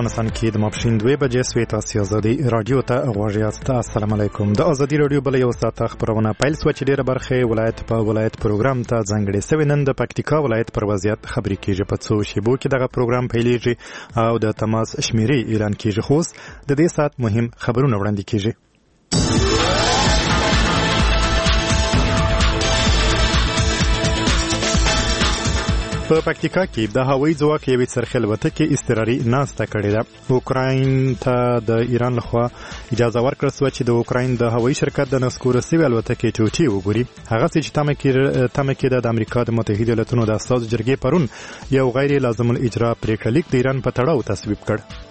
افغانستان کې د ماپښین 2 بجې سوي تاسو ازادي رادیو ته غوږ یاست. السلام علیکم. د ازادي رادیو بل یو ساعت خبرونه پیل سو چې ډیره برخه ولایت په ولایت پروګرام ته ځانګړي سوي. نن د پکتیکا ولایت پر وضعیت خبري کیږي. په څو شیبو کې دغه پروګرام پیلېږي او د تماس شمیرې اعلان کیږي. خو د دې ساعت مهم خبرونه وړاندې کیږي. په پکتیکا کې د هوایي ځواک یوې څرخي الوتکې اضطراري ناسته کړې ده. اوکراین ته د ایران لخوا اجازه ورکړل شوه چې د اوکراین د هوایي شرکت د نسکوره سوي الوتکې ټوټې وګوري. هغه چې تمه کېده د امریکا د متحده ایالاتونو د استازو جرګې پرون یو غیر لازم الاجرا پریکړه لیک د ایران په تړاو تصویب کړ.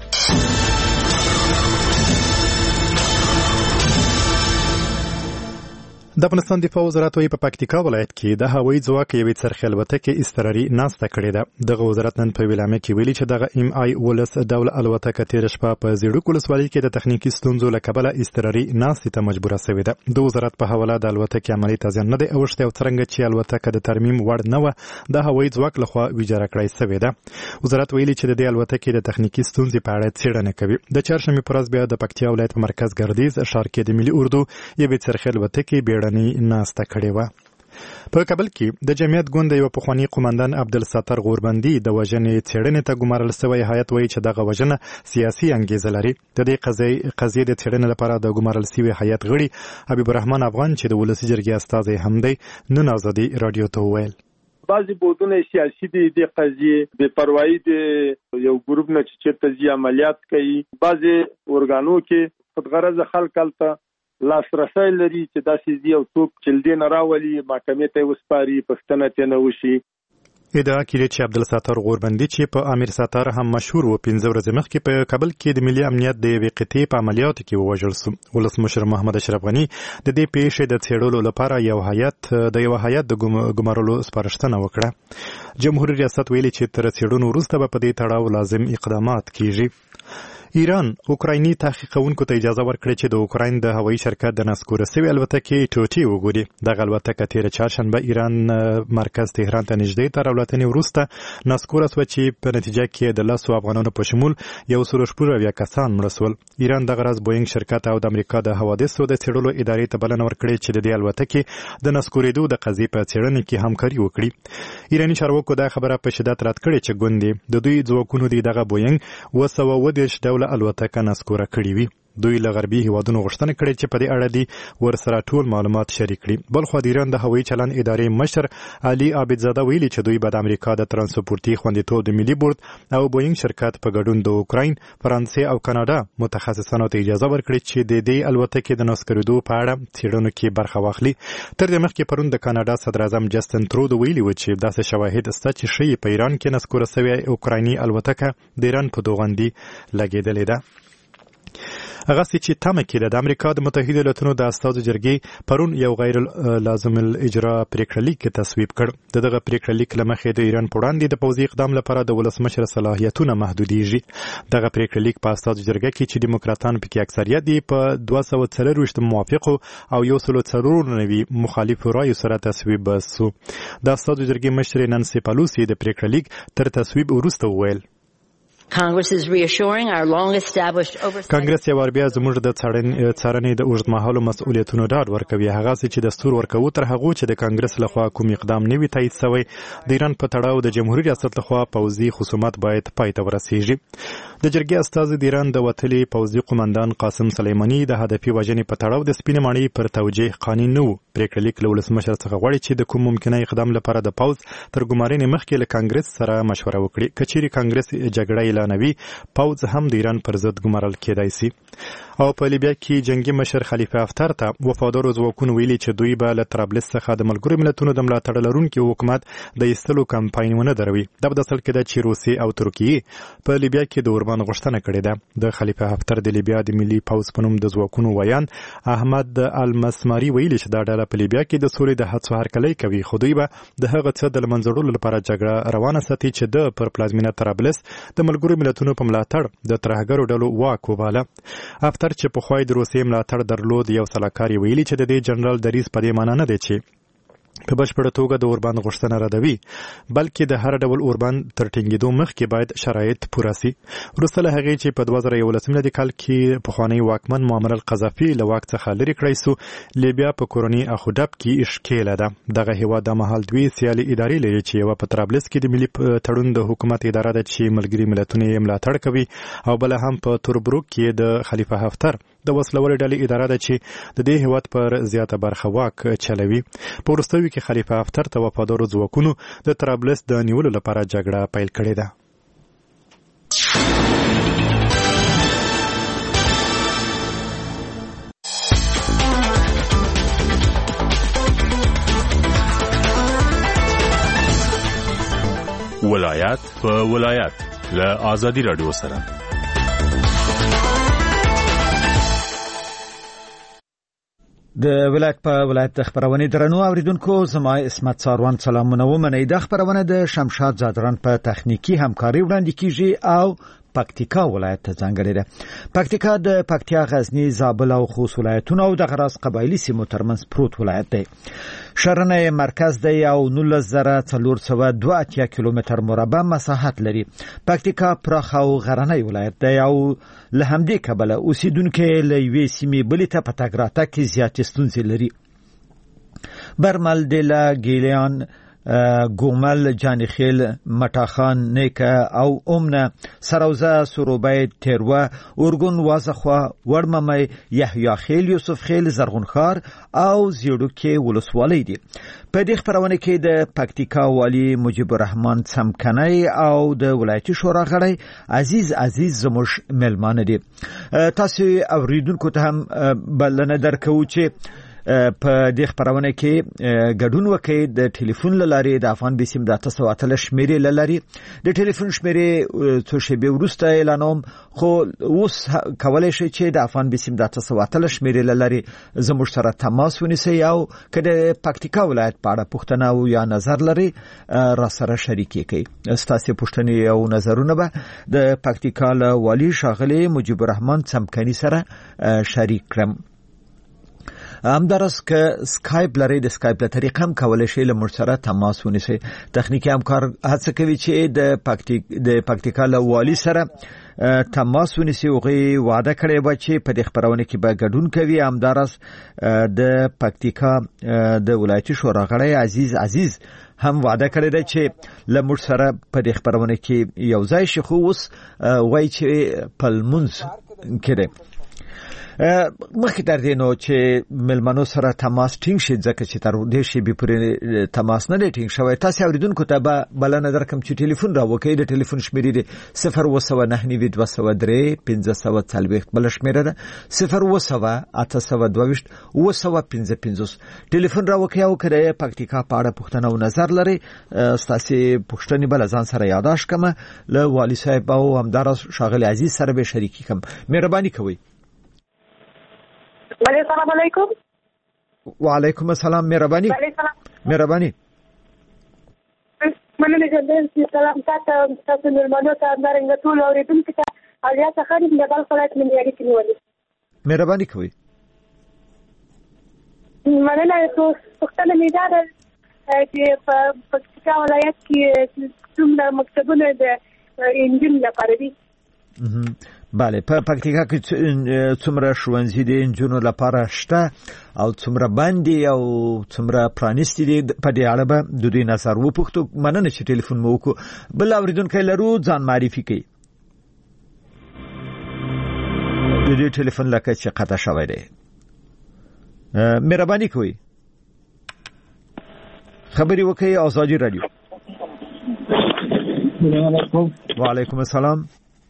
د افغانستان دفاع وزارت په پکتیکا ولایت کې د هوایي ځواک یوې څرخي الوتکې اضطراري ناسته کړې ده. دغه وزارت نن په ویلامه کې ویلي چې دغه ام آی ولس ډول الوتکه تیر شپه په زیړوک ولسوالۍ کې د تخنیکی ستونزو له کبله اضطراري ناستې ته مجبوره شوې ده. د وزارت په حواله د الوتکې عملي تزیان نه دی اوښتی او څرنګه چې الوتکه د ترمیم وړ نه وه د هوایي ځواک لخوا ویجاړه کړای شوې ده. وزارت ویلي چې د دې الوتکې د تخنیکی ستونزې په اړه څېړنه کوي. د چهارشنبې په ورځ بیا د پکتیا ولایت په مرکز ګردیز ښار کې د ملي اردو یوې څرخي الوتکې بیړنۍ ناسته کړې وه. په کابل کې د جمعیت ګوند یو پخوانی قومندان عبدالستار غوربندي د وژنې څېړنې ته ګمارل شوی هیات وایي چې دغه وژنه سیاسي انګیزه لري. د دې قضیې د څېړنې لپاره د ګمارل شوي هیات غړي حبیب الرحمن افغان چې د ولسي جرګې استازی هم دی نن ازادي رادیو ته وویل بعضی بودونه سیاسي دي د قضیې بے پروايي د یو ګروپ نه چې چیرته ځي عملیات کوي. بعضی ورګانو کې خودغرض خلک الته لاسرسي لري چې داسې دی او څوک چې دې نه راولي محکمې ته وسپاري پښتنه ته نه وشي. ادعا کړې چې عبدالستار غوربندي چې په امیر ستار هم مشهور و 15 ورځې مخکې په کابل کې د ملي امنیت د یوې قطعې په عملیاتو کې ووژل شو. ولسمشر محمد اشرف غني د دې پیښې د څېړلو لپاره یو هیات د ګمارلو سپارښتنه وکړه. جمهوریت ریاست ویلي چې تر څېړنو وروسته به په دې تړاو لازم اقدامات کیږي. ایران اوکرایني تحقیقونکو ته اجازه ورکړه چې د اوکراین د هوایي شرکت د نسکوره سوي الوتکې ټوټې وګوري. دغه الوتکه تیر چهارشنبه ایران مرکز تهران ته نږدې تر راوتنې وروسته نسکوره سوه چې په نتیجه کې د 10 افغانانو په شمول 180 کسان مړه شول. ایران دغه ورځ بوینګ شرکت او د امریکا د حوادثو د څېړلو ادارې ته بلنه ورکړې چې د دې الوتکې د نسکورېدو د قضیې په څېړنې کې همکاري وکړي. ایراني چارواکو دا خبره په شدت رد کړې چې ګوندې د دوی ځواکونو دغه بوینګ 230 ډوله الوتکه نسکوره کړې وي. دوی له غربي هیوادونو غوښتنه کړې چې په دې اړه دي ورسره ټول معلومات شریک کړي. بلخو د ایران د هوایي چلند ادارې مشر علي عابدزاده ویلي چې دوی به د امریکا د ترانسپورتي خوندیتوب د ملي بورډ او بوینګ شرکت په ګډون د اوکراین، فرانسې او کاناډا متخصصانو ته اجازه ورکړي چې د دې الوتکې د نسکورېدو په اړه څېړنو کې برخه واخلي. تر دې مخکې پرون د کاناډا صدر اعظم جسټن ترودو ویلي و چې داسې شواهد شته چې ښیي په ایران کې نسکوره سوې اوکرایني الوتکه د ایران په دوغندي لګېدلې ده. هغه چې تمه کېده د امریکا د متحده ایالاتونو د استازو جرګې پرون یو غیر لازم الاجرا پریکړه لیک تصویب کړ. دغه پریکړه لیک له مخې د ایران په وړاندې د پوځي اقدام لپاره د ولسمشر صلاحیتونه محدودېږي. دغه پریکړه لیک په استازو جرګه کې چې دیموکراتان پکې اکثریت دي په 240 موافقو او 194 مخالفو رایو سره تصویب شو. د استازو جرګې مشر نانسي پالوسی د پریکړه لیک تر تصویب وروسته وویل Congress is reassuring our long-established oversight. کانګرس یو بیا زموږ د څارنې د اوږدمهالو مسؤلیتونو ډاډ ورکوي. هغه چې دستور ورکوي تر هغه چې د کانګرس لخوا کوم اقدام نه وي تایید شوی. د ایران په تړاو د جمهوریت ریاست لخوا پوځي خصومت باید پای ته ورسیږي. د جرګې استازي د ایران د وتلي پوځي قومندان قاسم سلیماني د هدفي وژنې په تړاو د سپینې ماڼۍ پر توجیه قانون نه و. پریکړه لیک له ولسمشر څخه غواړي چې د کوم ممکنه اقدام لپاره د پوځ تر ګمارنې مخکې له کانګرس سره مشوره وکړي. کچېرې کانګرس جګړه اعلانوي پوځ هم د ایران پر ضد ګمارل کېدای شي. او په لیبیا کې جنگي مشر خلیفه حفتر ته وفادارو ځواکونو ویلي چې دوی به له طرابلس څخه د ملګرو ملتونو د ملاتړ لرونکي حکومت د ایستلو کمپاین ونه دروي. دا په اصل کې د روسیې او ترکیې په لیبیا کې د اوربان غوښتنه کړې ده. د خلیفه حفتر د لیبیا د ملي پوځ په نوم د ځواکونو ویان احمد المسماري ویلي چې دا ډله په لیبیا کې د سولې د هڅو هرکلی کوي، خو دوی به د هغه څه د منځوړلو لپاره جګړه روانه ساتي چې د پر پلازمینه طرابلس د ملګرو ملتونو په ملاتړ د ترهګرو ډلو واک وباله. حفتر چې په خوای د روسیې ملاتړ درلود یو سلاکار ویلي چې د دې جنرال دریځ په دې معنی نه دی چې په بشپړه توګه د اوربند غوښتنه ردوي، بلکې د هر ډول اوربند تر ټینګېدو مخکې باید شرایط پوره سي. وروسته له هغې چې په 2011 کال کې پخوانی واکمن معمر القذافي له واک څخه لرې کړی سو، لیبیا په کورني اخودب کې اشکیله ده. دغه هیواد د مهال دوی سیالي ادارې لري چې یوه په طرابلس کې د ملي تړون د حکومت اداره ده چې ملګري ملتونه یې ملاتړ کوي، او بله هم په توربروک کې د خلیفه حفتر د وسلوالې ډلې اداره ده چې د دې هیواد پر زیاته برخه واک چلوي. په وروستیو کې خلیفه حفتر ته وفادارو ځواکونو د طرابلس د نیولو لپاره جګړه پیل کړې ده. ولایت په ولایت له آزادی رادیو سره. د ولایت په ولایت د خبرونه درنو اوریدونکو، زما اسمت ساروان سلامونه ومنئ. د خبرونه د شمشاد زادران په تخنیکی همکاري وړاندې کیږي او پکتیکا ولایت ته ځانګړې ده. پکتیکا د پکتیا، غزنی، زابل او خوست ولایتونو او د غراس قبایلی سیمو ترمنځ پروت ولایت دی. شرنه مرکز دی او 19482 کیلومتر مربع مساحت لري. پکتیکا پراخ او غرنی ولایت دی او له همدې کبله اوسیدونکو له یوې سیمې بلې ته په تګ راتګ کې زیاتې ستونزې لري. برمل، دله، ګیلان، گومل، جانخیل، مټاخان، نیکه او امنه، سروزه، سروبی، تیروه، اورګون، وازخوا، وړممی، یحیی خیل، یوسف خیل، زرغونخار او زیړوکې ولسوالۍ دي. په دې خبرونه کې د پکتیکا والی مجيب الرحمن څمکنی او د ولایتي شورا غړی عزیز زموږ ملمانه دي. تاسو اوریدونکو ته هم بلنه درکوو چې په دې خبرونه کې ګډون وکړي. د ټلیفون لارې د افغان بسیم د 908 شمیرې لاري د ټلیفون شمیرې څو شیبې وروسته اعلانوم، خو اوس کولای شي چې د افغان بسیم د 908 شمیرې لاري زموږ سره تماس ونیسي او کله پکتیکا ولایت په اړه پوښتنه او یا نظر لري را سره شریک کړي. ستاسو پوښتنې او نظرونه به د پکتیکا والی شاغلی مجيب الرحمن څمکنی سره شریک کړم. همدارس که سکایپ لري، د سکایپ له طریقې هم کولای شي له موږ سره تماس ونیسي. تخنیکی همکار هڅه کوي چې د پکتیکا له والی سره تماس ونیسي. هغوی وعده کړې وه چې په دې خبرونه کې به ګډون کوي. همدارس د پکتیکا د ولایتي شورا غړی عزیز هم وعده کړې ده چې له موږ سره په دې خبرونه کې یو ځای شي، خو اوس وایي چې په لمونځ کې دی. مخکې تر دې نو چې ملمنو سره تماس ټینګ شي، ځکه چې تر دې شی به پورې تماس نه ټینګ شوی. تاسو اوریدونکو ته به بلنه درکم چې ټلیفون را وکړئ. د ټلیفون شمیرې دی 029920540 بل شمیره ده 0808225 ټلیفون را وکړئ او کړئ پکتیکا په اړه پوښتنه او نظر لري. تاسو پوښتنې بل ځان سره یاداش کړم، له والی صاحب او همدار شاغل عزیز سره به شریکی کوم. مهرباني کوئ. السلام علیکم. وعلیکم السلام. مهرباني مننه جدا. سلام تاسو ملمنو ته درنګ ټول اوریدونکو ته اړیا څخه د بل خلک من یاري کیولې. مهرباني کوئ. مننه. تاسو پښتنه میدا ده چې په پکتیکا ولایت کې څومره مکتبونه د انجیل لپاره دي. بله، په پکتیکا کې څومره ښوونځي دي انجونو لپاره شته او څومره باندې او څومره پرانیستي دي، په دې اړه به د دوی نظر وپوښتو. مننه چې ټلیفون مو وکړو. بل اوریدونکی لرو، ځان معرفي کړئ. د دې ټلیفون لکه چې قطع شوی دی. مهرباني کوئ خبري وکړئ. آزادي رادیو. وعلیکم السلام.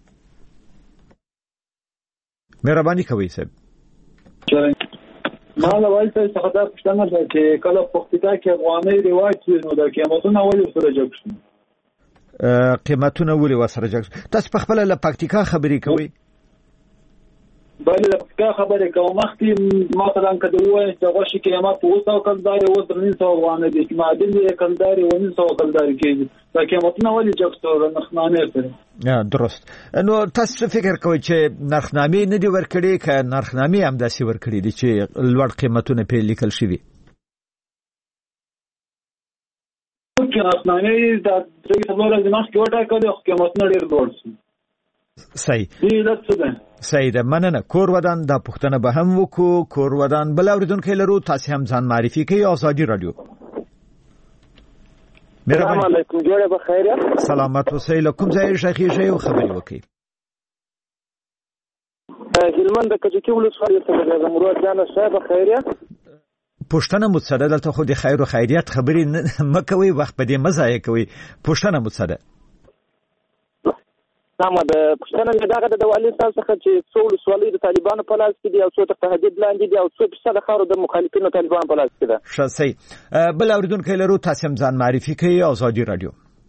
مهرباني کوئ صاحب. ما له والته څخه دا پوښتنه ده چې کله پکتیکا کې افغاني رواج نو د قیمتونو ولې سره جګ شو؟ قیمتونه ولې وسره جګ شو؟ تاسو په خپل له پکتیکا خبري کوئ؟ بله له پکتیکا خبرې کوم. مخکې مثلا کله وایي چې غوښې قیمت 200 کلداري و 300 افغاني دي، چې معدن یې کلداري و 900 کلداري کېږي. دا قیمتونه ولې جګ شو؟ نرخنامې سره. درست. نو تاسو فکر کوئ چې نرخنامې نه دي ورکړي که نرخنامې هم داسې ورکړي دي چې لوړ قیمتونه په لیکل شوي؟ کې آسماني د دې څلور ورځې مخکې وټاکل او قیمتونه ډېر لوړ شو. صحیح. دې د څه ده؟ صحیح ده. مننه. کور ودان د پښتنه به هم وکړو. کور ودان بل اوریدونکو لرو، تاسو هم ځان معرفي کړئ. آزادي رادیو. السلام علیکم. جوړه بخیر. سلامت اوسئ. کوم ځای شیخي شی او خبري وکړئ. هلمند د کجکي ولسوالۍ څخه د مراد جان صاحب خیریه. پښتنه متصدد دلته خو د خیر او خیریت خبري مکوي، وخت په دې مزایه کوي. پښتنه متصدد نامه د پښتنه دغه د والي صاحب څخه چې څو ولسوالۍ د طالبانو په لاس کې دي او څو تهدید لاندې دي او څو په خاورو د مخالفینو طالبانو په لاس کې ده. شاسي بل اوریدونکو لرو، تاسو هم ځان معرفي کړئ. آزادي رادیو.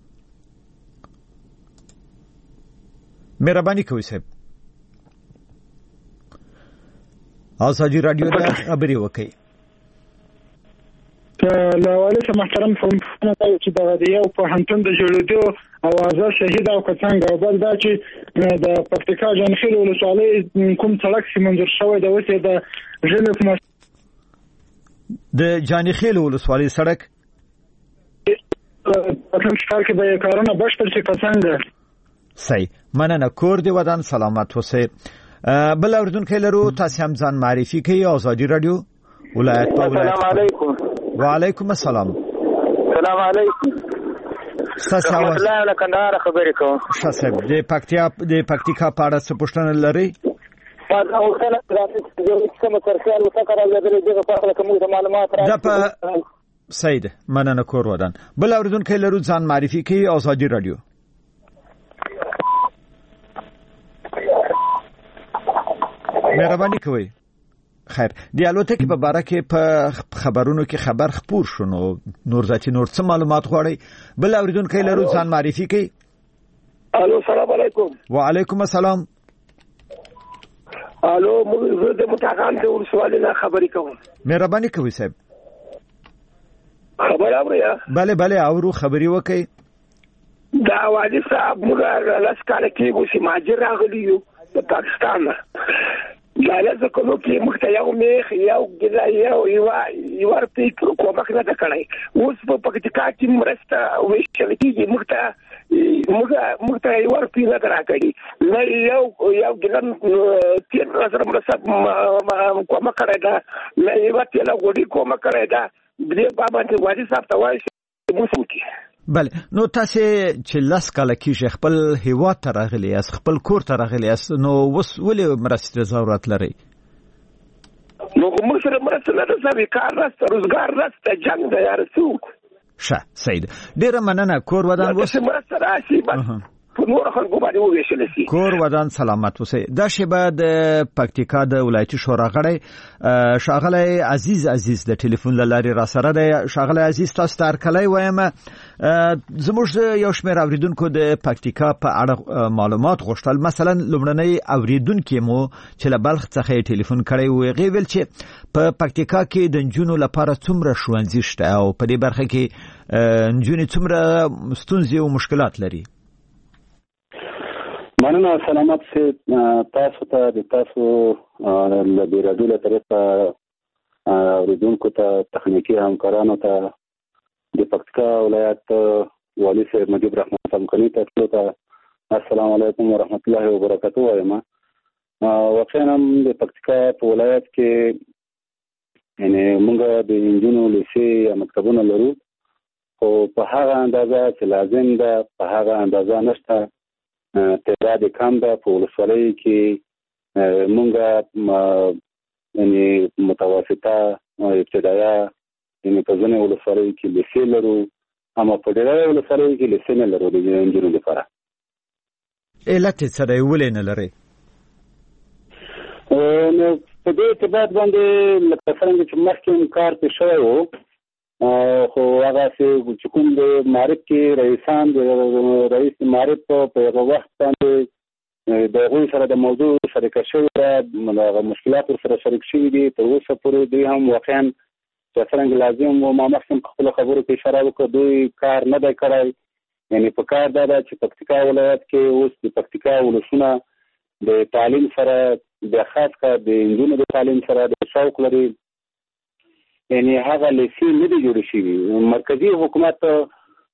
مهرباني کوئ صاحب. آزادی رادیو د خبري وکي. له والي محترم فهمونه چې د یو په هنتون د جوړېدو اوازه شهید او کڅنګ او بل دا چې د پکتیکا جانخیل ولسوالۍ کوم سړک چې منظور شوی د وسه د ژوند د جانخیل ولسوالۍ سړک په کوم ښار کې به کارونه بشپړ شي کڅنګ. صحیح. مننه. کور دی ودان سلامت اوسئ. بل اوریدونکو لرو، تاسو هم ځان معرفي کړئ. آزادي رادیو ولایت په ولایت. السلام علیکم. وعلیکم السلام. السلام علیکم. تاسو الله له کندهار خبرې کوم. شاسب د پکتیکا په اړه څه پوښتنه لرئ؟ دا اوسه د کومه ترخیال وسکره دغه په اړه کومه معلومات راځي. سید مننه. کور ودان بل اوریدونکو لرو، ځان معرفي کړئ. آزادي رادیو. مهرباني کوئ. خیر. د الوتکې په باره کې په خبرونو کې خبر خپور شونه نور ذاتي نور څه معلومات غواړي؟ بل اوریدونکو لرو، ځان معرفي کړئ. الو السلام علیکم. وعلیکم السلام. الو زه د متقان د ولسوالۍ نه خبرې کوم. مهرباني کوئ صاحب. خبر اورئ؟ بله اورو. خبري وکړئ. دا والي صاحب موږ لاس کال کې وسی ماجر راغلی یو د پاکستان. دا لږ کوم کې مخته یو میخ یو ګلا یو ورته کومه نه ده کړای. اوس په پکتیکا کې مرسته وشل کېږي مخته یو ورته نه راکړي. نه یو ګلن تیر سره مرسته کومه کړای دا نه یو ته لا غوډي کومه کړای دا دې بابا ته والي صاحب ته وایي موږ کې. بله. نو تاسو چې لاس کاله کې خپل هیواد ته راغلی یاست، خپل کور ته راغلی یاست، نو وس ولې مرستې ضرورت لري؟ نو موږ سره مرسته نه ده، کار راست، روزګار راست، جنگ د یار څوک. ښه سید. ډیره مننه. کور ودان وس مرسته راشي بس په نور خلکو باندې وویشل شي. کور ودان سلامت اوسئ. دا شیبه د پکتیکا د ولایتي شورا غړی شاغلی عزیز د ټلیفون لارې را سره دی. شاغلی عزیز، تاسو ته هرکلی وایم. زموږ یو شمېر اوریدونکو د پکتیکا په اړه معلومات غوښتل. مثلا لومړنی اوریدونکي مو چې له بلخ څخه ټلیفون کړی و، هغې ویل چې په پکتیکا کې د نجونو لپاره څومره ښوونځي شته او په دې برخه کې نجونې څومره ستونزې او مشکلات لري. مننه. سلامت سي. تاسو ته د تاسو له بیرادو له طرفه اوریدونکو ته، تخنیکی همکارانو ته، د پکتیکا ولایت والي صاحب مجيب رحمت سمکني ته السلام علیکم ورحمت الله وبرکاته وایم. واقعا د پکتیکا په ولایت کې یعنی موږ د انجینو لیسې یا مکتبونه لرو، خو په هغه اندازه چې لازم ده په هغه اندازه نشته. تعداد کم ده. په ولسوالۍ کې مونږ یعنی متوسطه ابتدایه یعنی په ځینې ولسوالۍ کې لیسې لرو، اما په ډېرو ولسوالۍ کې لیسې نه لرو د نجونو لپاره. علت څه دی ولې نه لري؟ نو په دې اعتبار باندې لکه څنګه چې مخکې کار پې شوی و، خو هغه چې کوم د معرف کې رئیسان د رئیس معرف په هغه وخت باندې د هغوی سره د موضوع شریکه شوې ده، هغه مشکلات ورسره شریک شوي دي. تر اوسه پورې دوی هم واقعا چې څرنګه لازم و، ما مخکې په خپلو خبرو کې اشاره وکړه، دوی کار نه دی کړی. یعنی په کار دا ده چې پکتیکا ولایت کې اوس د پکتیکا ولسونه د تعلیم سره د خاص کار د نجونو د تعلیم سره د شوق لري. یعنی هغه لیسې نه دي جوړې شوي. مرکزي حکومت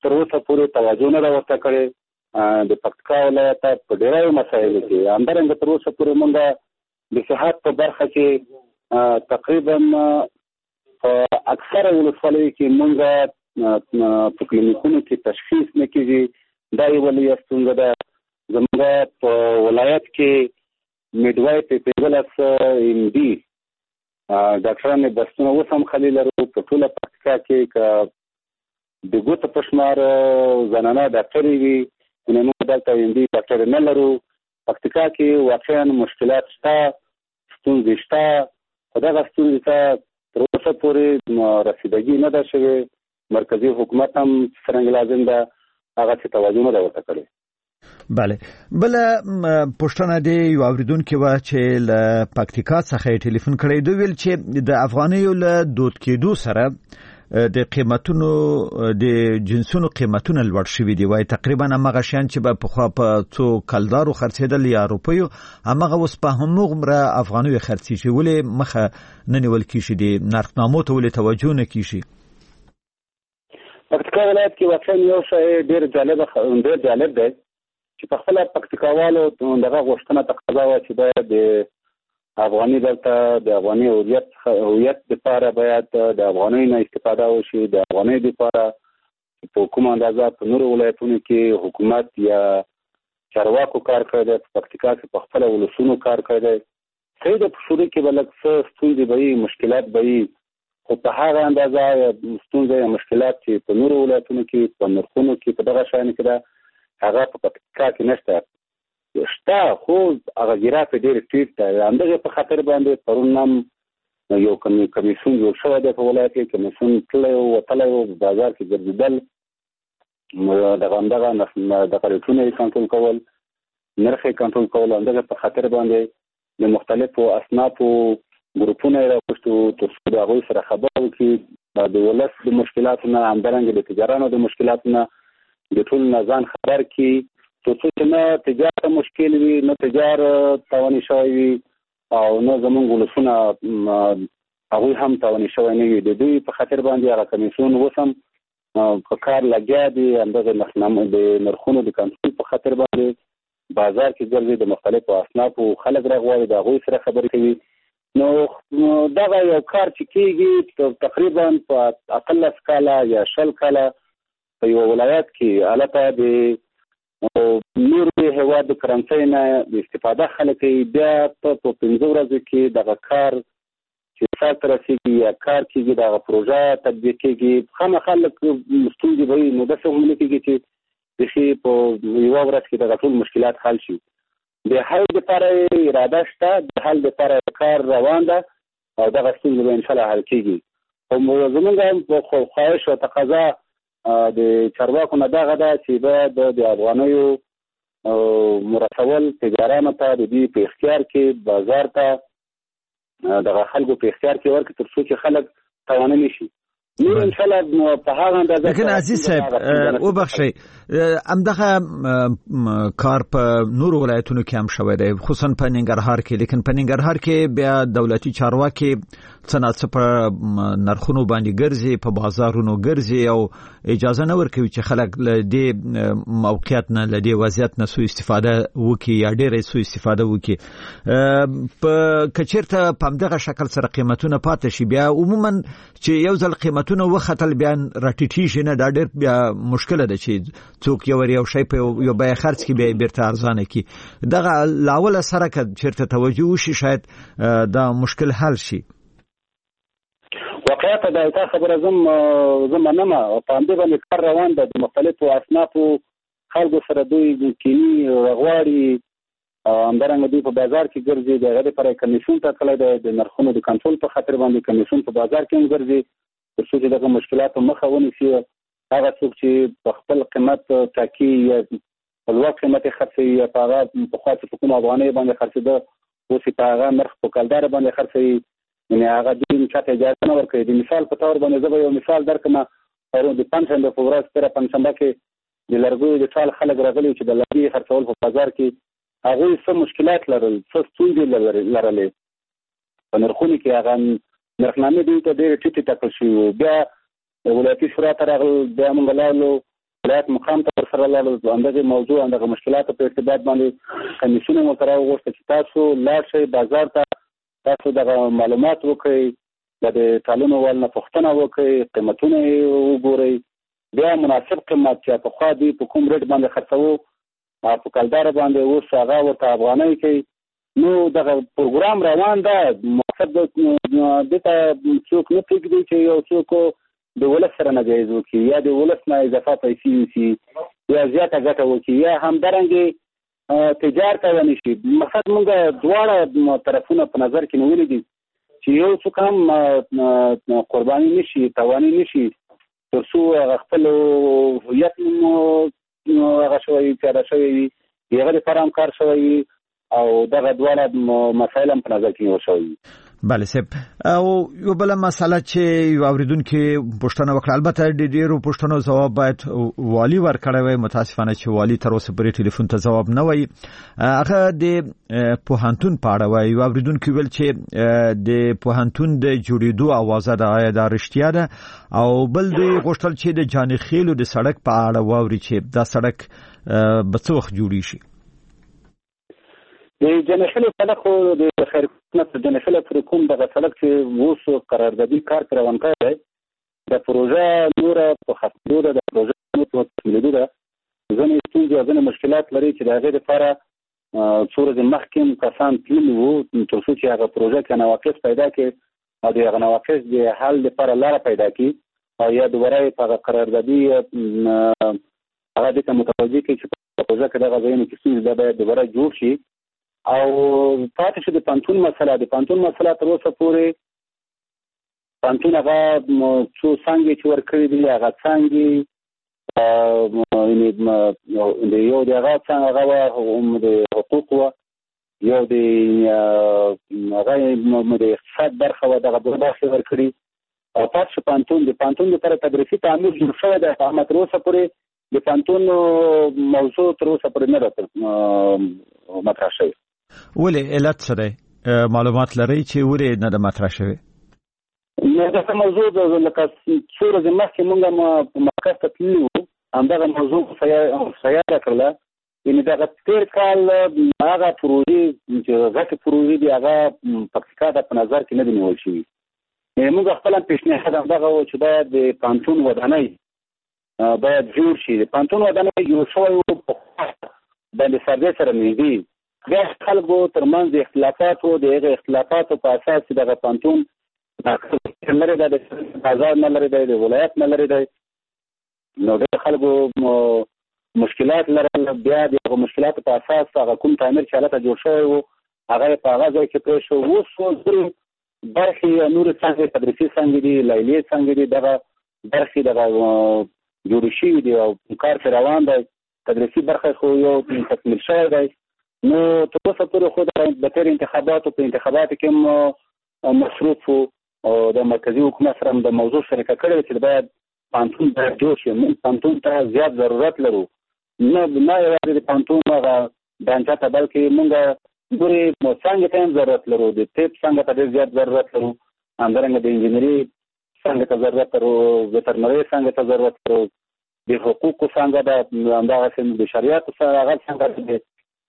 تر اوسه پورې توجه نه ده ورته کړې د پکتیکا ولایت په ډېرو مسایلو کې. همدارنګه تر اوسه پورې موږ د صحت په برخه کې تقریبا په اکثره ولسوالیو کې موږ په کلینیکونو کې تشخیص نه کېږي. دا یوه لویه ستونزه ده. زموږ په ولایت کې میډوایف 15 MD ډاکټران بستونه اوس هم خالي لرو. په ټوله پکتیکا کې که د ګوتو په شمار زنانه ډاکټرې وي، موږ دلته MD ډاکټر نه لرو. پکتیکا کې واقعا مشکلات شته، ستونزې شته. خو دغه ستونزې ته تر اوسه پورې رسیدګي نه ده شوې. مرکزي حکومت هم څرنګه لازم ده هغه توجه نه ده ورته کړې. بله، بل پښتنه دی یو اوریدونکو و چې له پکتیکا څخه ټلیفون کړی دی، ویل چې د افغانیو له دود کېدو سره د قیمتونو د جنسونو قیمتونه لوړ شوي دي. وای تقریبا هغه شیان چې په خوا په څو کلدارو خرڅېدل یا روپیو هغه اوس په همغه افغانیو خرڅېږي. ولې مخه نه نیول کیږي، د نرخنامو ته ولې توجه نه کیږي؟ پکتیکا ولایت کې واقعا یو شی ډېر جالب دی چې په خپل پکتیکاوالو دغه غوښتنه تقاضا و چې باید د افغاني دلته د افغاني هویت لپاره باید د افغاني نه استفاده وشي. د افغاني لپاره په کومه اندازه په نورو ولایتونو کې حکومت یا چارواکو کار کړی دی، په پکتیکا کې په خپل ولسونو کار کړی دی. صحیح ده، په شروع کې به لږ څه ستونزې به وي، مشکلات به وي، خو په هغه اندازه ستونزې یا مشکلات چې په نورو ولایتونو کې په نرخونو کې په دغه شیانو کې ده هغه په پکتیکا کې نشته. شته خو هغه ګراف ډېر ټیټ دی. همدغه په خاطر باندې پرون هم یو کمیسیون جوړ شوی دی په ولایت کې. کمیسیون تللی و وتلی و په بازار کې ګرځېدل، دغه ریټونه یې کنټرول کول، نرخ یې کنټرول کول. همدغه په خاطر باندې د مختلفو اصنافو ګروپونه یې راوښتو تر څو د هغوی سره خبرې وکړي، د ولس د مشکلاتو نه، همدارنګه د تجارانو د مشکلاتو نه د ټول نه ځان خبر کی، تر څو چې نه تجارت مشکل وي، نه تجار تاواني شوی وي، او نه زمونږ ولسونه هغوی هم تاواني شوی نه وي. د دوی په خاطر باندې هغه کمیسیون اوس هم په کار لګیا دی. همدغه د نرخونو د کنټرول په خاطر باندې بازار کې ګرځي، د مختلفو اصنافو خلک راغواړي، د هغوی سره خبرې کوي. نو دغه یو کار چې کېږي تقریبا په اقل سکاله یا 20 کاله په یو ولایت کې البته د نورو هېواد د کرنسۍ نه د استفاده خلک کوي. بیا په 15 ورځو کې دغه کار چې سر ته رسېږي یا کار کېږي، دغه پروژه تطبیق کېږي، خامخا لږ ستونزې به وي. نو داسې هم نه کېږي چې بیخي په یوه ورځ کې دغه ټول مشکلات حل شي. د حل دپاره اراده شته، د حل دپاره کار روان ده او دغه ستونزې به انشاءالله حل کېږي. خو زموږ هم په خواهش او تقاضا د چارواکو نه دغه ده چې باید د افغانیو مرسول تجارانو ته د دې په اختیار کې بازار ته دغه خلکو په اختیار کې ورکړي، تر څو چې خلک تاوانه نه شي. نور ان شاء الله په هغه اندازه. لیکن عزیز صاحب وبخشئ، همدغه کار په نورو ولایتونو کې هم شوی دی، خصوصا په ننګرهار کې. لیکن په ننګرهار کې بیا دولتي چارواکي څنګه په نرخونو باندې ګرځي، په بازارونو ګرځي او اجازه نه ورکوي چې خلک له دې موقعیت نه، له دې وضعیت نه سوء استفاده وکړي یا ډېره سوء استفاده وکړي. په کچیرته په همدغه شکل سره قیمتونه پاتې شي، بیا عموما چې یو ځل قیمتونه وختل بیا راټیټیږي نه، دا ډېر بیا مشکله ده چې څوک یو شی په یو بیه خرڅ کړي بیا بیرته ارزانه کړي. دغه لاول سره که چیرته توجه وشي شاید دا مشکل حل شي. واقعیت دا تا خبره زم منم او په همدې باندې کار روان ده. د مختلفو اصنافو خلکو سره دوی کینی غواړي، همدارنګه دوی په بازار کې ګرځي. د هغې لپاره کمیسیون ټاکلی دی، د نرخونو د کنټرول په خاطر باندې کمیسیون په بازار کې هم ګرځي، تر څو چې دغه مشکلاتو مخه ونیسي. هغه څوک چې په خپل قیمت ټاکي یا په لوړ قیمت یې خرڅوي، یا په هغه پخوا چې په کومه افغانۍ باندې خرڅېده اوس یې په هغه نرخ په کلدار باندې خرڅوي، یعنې هغه دوی چاته اجازه نه ورکوي. د مثال په طور باندې زه به یو مثال درکړم. پرون د پنجشنبې په ورځ تېره پنجشنبه کې د لرګیو د ټال خلک راغلي چې د لرګي خرڅول په بازار کې هغوی څه مشکلات لرل، څه ستونزې لرلې. په نرخونو کې هغه نرخنامې دوی ته ډېرې ټیټې ټاکل شوي وو. بیا ولایتي شورا ته راغلل، بیا موږ لاړلو ولایت مقام ته سره لاله اندغه موضوع اندغه مشکلات په ارتباط باندې کمیسیون مقرره وغوښته چې تاسو لاړ شئ بازار ته، تاسو د معلومات وکړئ، د ټالونو ول نه پوښتنه وکړئ، قیمتونه وګورئ، بیا مناسب قیمت چې په خوا دی په کوم ریټ باندې خرڅوو په کلدار باندې اوس هغه ورته افغانۍ کوي. نو دغه پروګرام روان ده، مقصد دته څوک نه پرېږدي چې یو څوک د ولس سره ناجایز وکړي یا د ولس نه اضافه پیسې وکړي یا زیاته ګټه وکړي یا همدارنګې تجارت ونی شي. مقصد موږ دواړه طرفونه په نظر کې نیولي دي چې یو څوک هم قرباني نشي، تاواني نشي، تر څو خپل هویت هغه شوی پیاده شوی وي، هغه لپاره هم کار شوی او دغه دواړه مسایل هم په نظر کې نیول شوي. بله صاحب، او یو بله مسله چې یو اوریدونکي پوښتنه وکړه، البته د ډېرو پوښتنو ځواب باید والي ورکړی وای، متاسفانه چې والي تر اوسه پورې ټلیفون ته ځواب نه وایي. هغه د پوهنتون په اړه وایي. یو اوریدونکي ویل چې د پوهنتون د جوړېدو اوازه دا رښتیا ده، او بل دوی غوښتل چې د جانخیلو د سړک په اړه واوري چې دا سړک به څه وخت جوړی شي. د جنخیل سړک خو د خیر حکومت د جنخیل پر کوم دغه سړک چې اوس قراردادي کار پر روان کړی دی، د پروژه نوره په ختمېدو ده، د پروژه نور په تکمیلېدو ده. ځینې ستونزې او ځینې مشکلات لري چې د هغې لپاره څو ورځې مخکې کسان تللي وو تر څو چې هغه پروژه کې نواقص پیدا کړي او د هغه نواقص د حل لپاره لاره پیدا کړي او یا دوباره په هغه قراردادي هغه دې ته متوجه کړي چې په پروژه کې دغه ځایونه کې ستونزې ده باید دوباره جوړ شي. او پاتې شو د پانتون مسله. د پانتون مسله تر اوسه پورې پانتون هغه څو څانګې چې ورکړي دي، هغه څانګې د یو د هغه څانګه هغه د حقوق وه، یو د هغه د اقتصاد برخه وه، دغه دوه برخې ورکړي او پاتې شو پانتون. د پانتون لپاره تدریسي تعمیر جوړ شوی دی، اما تر اوسه پورې د پانتون موضوع تر اوسه پورې نه ده مطرح شوی. ولې علت څه دی؟ معلومات لرئ چې ولې نه ده مطرح شوی؟ نو دغه موضوع لکه څو ورځې مخکې موږ په مرکز ته تللي وو، همدغه موضوع سیاره کړله. یعنې دغه تېر کال هغه پروژې چې غټې پروژې دي هغه پکتیکا ته په نظر کې نه دي نیول شوي. یعنې موږ خپل هم پیشنهاد همدغه و چې باید د پانتون ودانۍ باید جوړ شي. د پانتون ودانۍ جوړ شوی و په باندې سروې سره نږدې، بیا خلکو ترمنځ اختلافات وو. د هغې اختلافاتو په اساس چې دغه پانتون لرې دی، د بازار نه لرې دی، د ولایت نه لرې دی، نو ډېر خلکو مشکلات لرل. بیا د هغو مشکلاتو په اساس هغه کوم تعمیر چې هلته جوړ شوی و هغه په هغه ځای کې پرې شو. اوس ډېرې برخې نورې څانګې، تدریسي څانګې دي، لیلیې څانګې دي، دغه برخې دغه جوړې شوي دي او کار پرې روان دی. تدریسي برخه خو یو تکمیل شوی دی. نو تر اوسه پورې خو د تېر انتخاباتو په انتخاباتو کې هم مصروف وو او د مرکزي حکومت سره هم د موضوع شریکه کړې چې باید پانتون باید جوړ شي. موږ پانتون ته زیات ضرورت لرو، نه یوازې د پانتون هغه ډانچه ته بلکې موږ ګورې څانګې ته هم ضرورت لرو، د طب څانګه ته ډېر زیات ضرورت لرو، همدارنګه د انجینري څانګه ته ضرورت لرو، ویټرنري څانګه ته ضرورت لرو، د حقوقو څانګه ده، همدغسې د شریعتو هغه څانګه ده،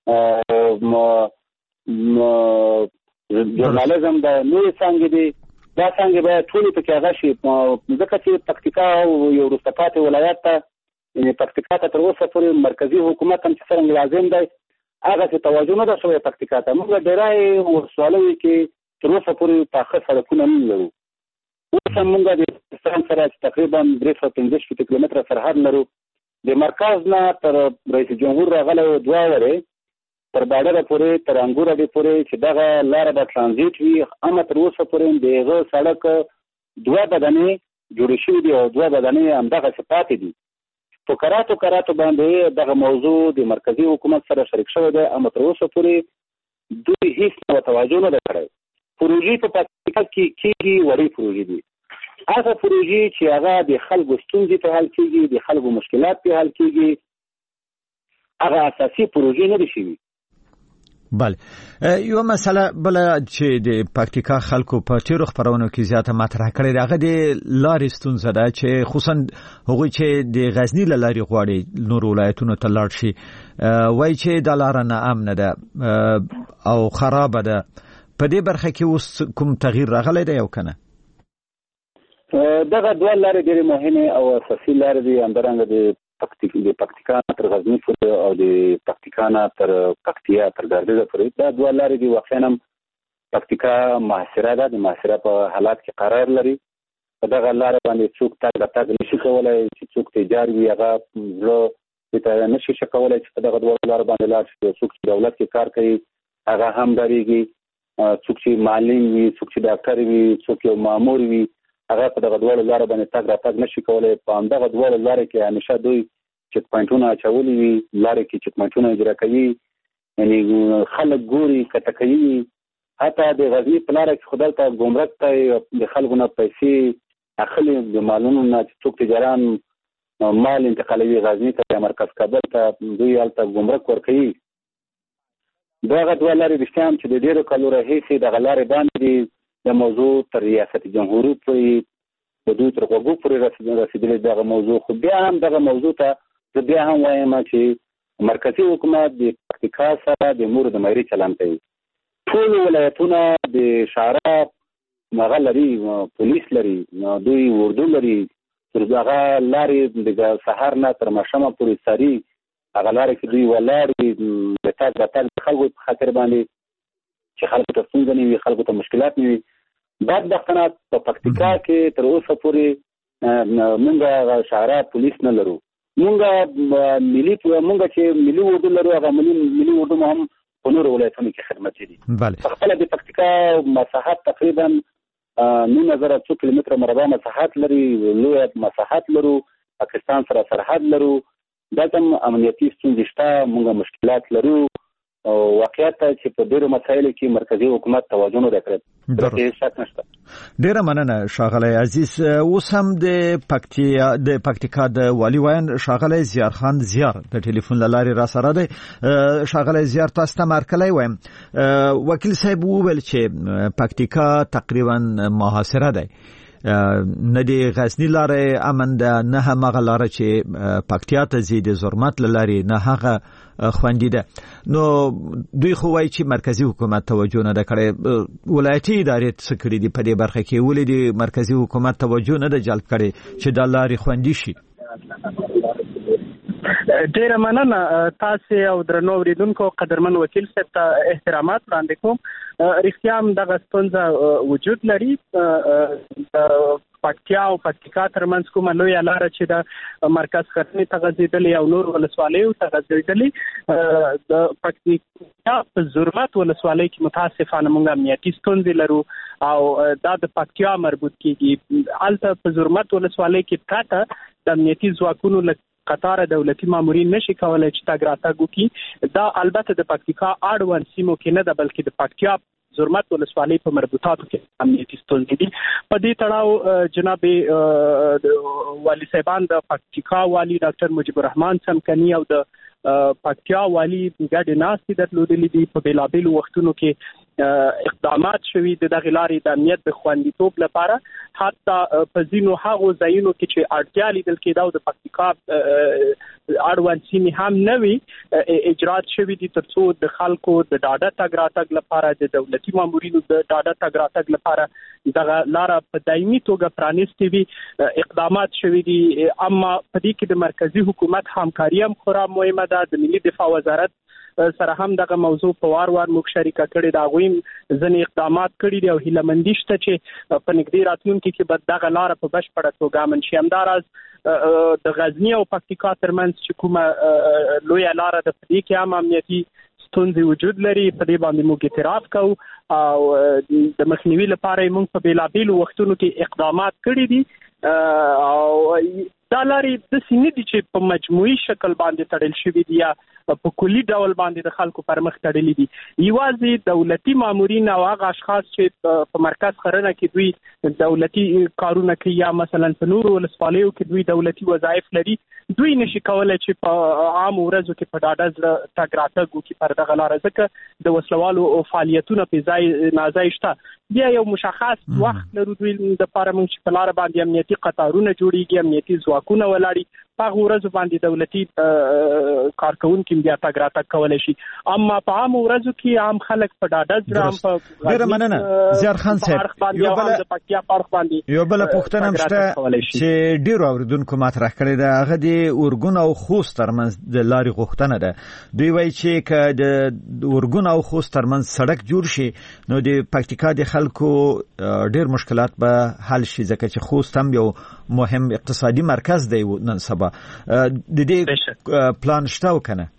ژورنالیزم د نورې څانګې دي. دا څانګې باید ټولې پکې هغه شي، ځکه چې پکتیکا یو وروسته پاتې ولایت ته، یعنې پکتیکا ته تر اوسه پورې مرکزي حکومت هم چې څرنګه لازم دی هغسې توجه نه ده شوې پکتیکا ته. موږ ډېری ولسوالیو کې تر اوسه پورې پاخه سړکونه نه لرو. اوس هم موږ د پاکستان سره چې تقریبا 315 کیلومتره سرحد لرو. د مرکز نه تر رئیس جمهور راغلی و 2 ورې تر باډره پورې، تر انګوره پورې چې دغه لاره به ترانزیټ وي، اما تر اوسه پورې د هغه سړک 2 بدنې جوړې شوي دي او 2 بدنې همدغسې پاتې دي. په کراتو باندې دغه موضوع د مرکزي حکومت سره شریک شوی دی، اما تر اوسه پورې دوی هیڅ توجه نه ده کړی. پروژې په پکتیکا کې کېږي، وړې پروژې دي. هغه پروژې چې هغه د خلکو ستونزې په حل کېږي، د خلکو مشکلات په حل کېږي، هغه اساسي پروژې نه دي شوي. بله یو مسله بل چې د پکتیکا خلکو په تیرو خبرونو کې زیاته مطرح کړي راغه د لارې ستونزه ده چې خصوصا هغوی چې د غزنی لارې غواړي نور ولایتونو ته لاړ شي وایي چې د لار نه امن ده او خراب ده په دې برخه کې اوس کوم تغییر راغلی دی او کنه دغه دوه لارې ډېرې مهمې او اساسي لارې دي همدارنګه د پکتیکا تر غزنی پورې او د پکتیکا تر پکتیا تر ګردیز پورې دا دوه لارې دي واقعا پکتیکا محاصره ده د محاصره په حالات کې قرار لري په دغه لارې باندې څوک تګ نشي کولای چې څوک تجار وي هغه زړه ته نشي کولای چې په دغه دوه لارې باندې لاړ شي څوک چې دولت کې کار کوي هغه هم ډاریږي څوک چې معلم وي څوک چې ډاکټر وي څوک یو مامور وي هغه په دغه دوه لارې باندې تګ راتګ نشي کولای په همدغه دوه لارې کې همیشه دوی چک پوینټونه اچولي وي لارې کې چک پوینټونه اجرا کوي یعنی خلک ګوري کته کوي حتی د غزنی په لاره کې خدای ته ګمرک ته د خلکو نه پیسې اخلي د مالونو نه څوک تجاران مال انتقالوي غزنی ته مرکز کابل ته دوی هلته ګمرک ورکوي دغه دوه لارې رښتیا هم چې د ډېرو کالو راهیسې دغه لارې باندې د موضوع تر ریاست جمهوریت پورې د دوی تر غوږو پورې رسېدلې دغه موضوع خو بیا هم دغه موضوع ته زه بیا هم وایم چې مرکزي حکومت د پکتیکا سره د مور د مایري چلند کوي ټول ولایتونه د شعرا هغه لري پولیس لري دوی اردو لري تر هغه لارې د سهار نه تر ماښامه پورې ساري هغه لارې کې دوی ولاړ د تګ خلکو په خاطر باندې چې خلکو ته ستونزه نه وي خلکو ته مشکلات نه وي بدبختانه په پکتیکا کې تر اوسه پورې موږ شعرا پولیس نه لرو موږ چې ملي اردو لرو هغه ملي اردو هم په نورو ولایتونو کې خدمت دي خپله د پکتیکا مساحت تقریبا 9000 کیلومتره مربع مساحت لري لوی مساحت لرو پاکستان سره سرحد لرو دلته امنیتي ستونزې شته موږ مشکلات لرو او واقعیت چې په ډیرو مسایلو کې مرکزی حکومت توجه نه وکړي درته شک نشته ډیره مننه شاغلی عزیز اوس هم د پکتیکا د والی وایان شاغلی زیار خان زیار د ټلیفون لارې را سره دی شاغلی زیار تاسو ته مرکلی وایم وکیل صاحب وویل چې پکتیکا تقریبا محاصره دی نه دی غزنی لارې امن ده نه هم هغه لاره چې پکتیا ته ځي د زرمت لارې نه هغه خوندي ده نو دوی خو وایي چې مرکزی حکومت توجه نه ده کړې ولایتي ادارې څه کړي دي په دې برخه کې ولې د مرکزی حکومت توجه نه ده جلب کړې چې د لارې خوندي شي ډیره مننه تاسو او درنو اوریدونکو قدرمن وکیل صاحب ته احترامات وړاندې کوم رښتیا هم دغه ستونزه وجود لري پکتیا او پکتیکا ترمنځ کومه لویه لاره چې د مرکز ختمې ته غځېدلې او نور ولسوالیو ته غځېدلې د پکتیکا په زرمت ولسوالۍ کې متاسفانه موږ امنیتي ستونزې لرو او دا د پکتیا مربوط کیږي هلته په زرمت ولسوالۍ کې پرته د امنیتي ځواکونو له قطار دولتي مامورین نشي کولای چې تګ راتګ وکړي دا البته د پکتیکا اړوند سیمو کې نه ده بلکې د پکتیا زرمت ولسوالۍ په مربوطاتو کې امنیتي ستونزې دي په دې تړاو جناب والي صاحبان د پکتیکا والي ډاکټر مجيب الرحمن سمکني او د پکتیا والي ګډ ناستې درلودلې دي په بیلابیلو وختونو کې اقدامات شوي د دغه لارې د امنیت د خوندیتوب لپاره حتی په ځینو هغو ځایونو کې چې اړتیا لیدل کېده او د پکتیکا اړوند سیمې هم نه وي اجرات شوي دي تر څو د خلکو د ډاډه تګ راتګ لپاره د دولتي مامورینو د ډاډه تګ راتګ لپاره دغه لاره په دایمي توګه پرانیستې وي اقدامات شوي دي اما په دې کې د مرکزی حکومت همکاري هم خورا مهمه ده د ملي دفاع وزارت سره هم دغه موضوع په وار موږ شریکه کړې دا غویم ځنې اقدامات کړي دي او هیلهمندي شته چې په نږدې راتلونکي کې به دغه لاره په بشپړه توګه امن شي همداراز د غزنی او پکتیکا ترمنځ چې کومه لویه لاره ده په دې کې هم امنیتي ستونزې وجود لري په دې باندې موږ اعتراف کوو او د مخنیوي لپاره موږ په بیلابیلو وختونو کې اقدامات کړي دي او دا لارې د سینې دي چې په مجموعي شکل باندې تړل شوی دي یا په کلی ډول باندې د خلکو پر مخ تړلې دي. یوازې دولتي مامورین او هغه اشخاص چې په مرکز خرنه کې دوی دولتي کارونه کوي یا مثلا په نورو ولسوالیو کې دوی دولتي وظایف لري، دوی نشي کولای چې په عام ورځو کې په ډاډه زړه تګ راتګ وکړي پر دغه لاره، ځکه د وسلوالو فعالیتونه په ځای ناځای شته. بیا یو مشخص وخت لرو دوی د لپاره موږ چې په لاره باندې امنیتي قطارونه جوړیږي، امنیتي ځواکونه ولاړي، په هغه ورځو باندې دولتي کارکونکي بیا تګ راتګ کولی شي. اما په عام ورځو کې عام خلک په ډاډه زړه هم په ډېره مننه زیار خان صاحب. یو بله پوښتنه هم شته چې ډېرو اورېدونکو مطرح کړې ده، هغه د اورګون او خوست ترمنځ د لارې غوښتنه ده. دوی وایي چې که د اورګون او خوست ترمنځ سړک جوړ شي نو د پکتیکا د خلکو ډېر مشکلات به حل شي، ځکه چې خوست هم یو مهم اقتصادي مرکز دی نن سبا. د دې پلان شته او کنه؟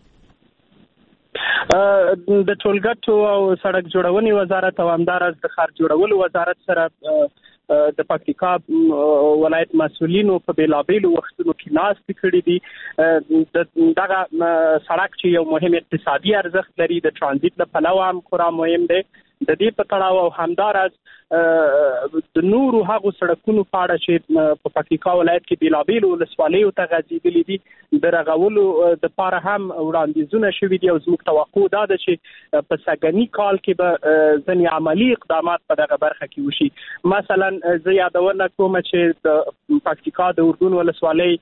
د ټولګټو او سړک جوړونې وزارت او همداراز د ښار جوړولو وزارت سره د پکتیکا ولایت مسؤلینو په بیلابیلو وختونو کې ناستې کړې دي. دغه سړک چې یو مهم اقتصادي ارزښت لري د ترانزیت له پلوه هم خورا مهم دی. د دې په تړاو او همداراز د نورو هغو سړکونو په اړه چې په پکتیکا ولایت کې بیلابیلو ولسوالیو ته غځېدلي دي د رغولو دپاره هم وړاندیزونه شوي دي او زموږ توقع دا ده چې په سږني کال کې به ځینې عملي اقدامات په دغه برخه کې وشي. مثلا زه یادونه کوم چې د پکتیکا د اردون ولسوالۍ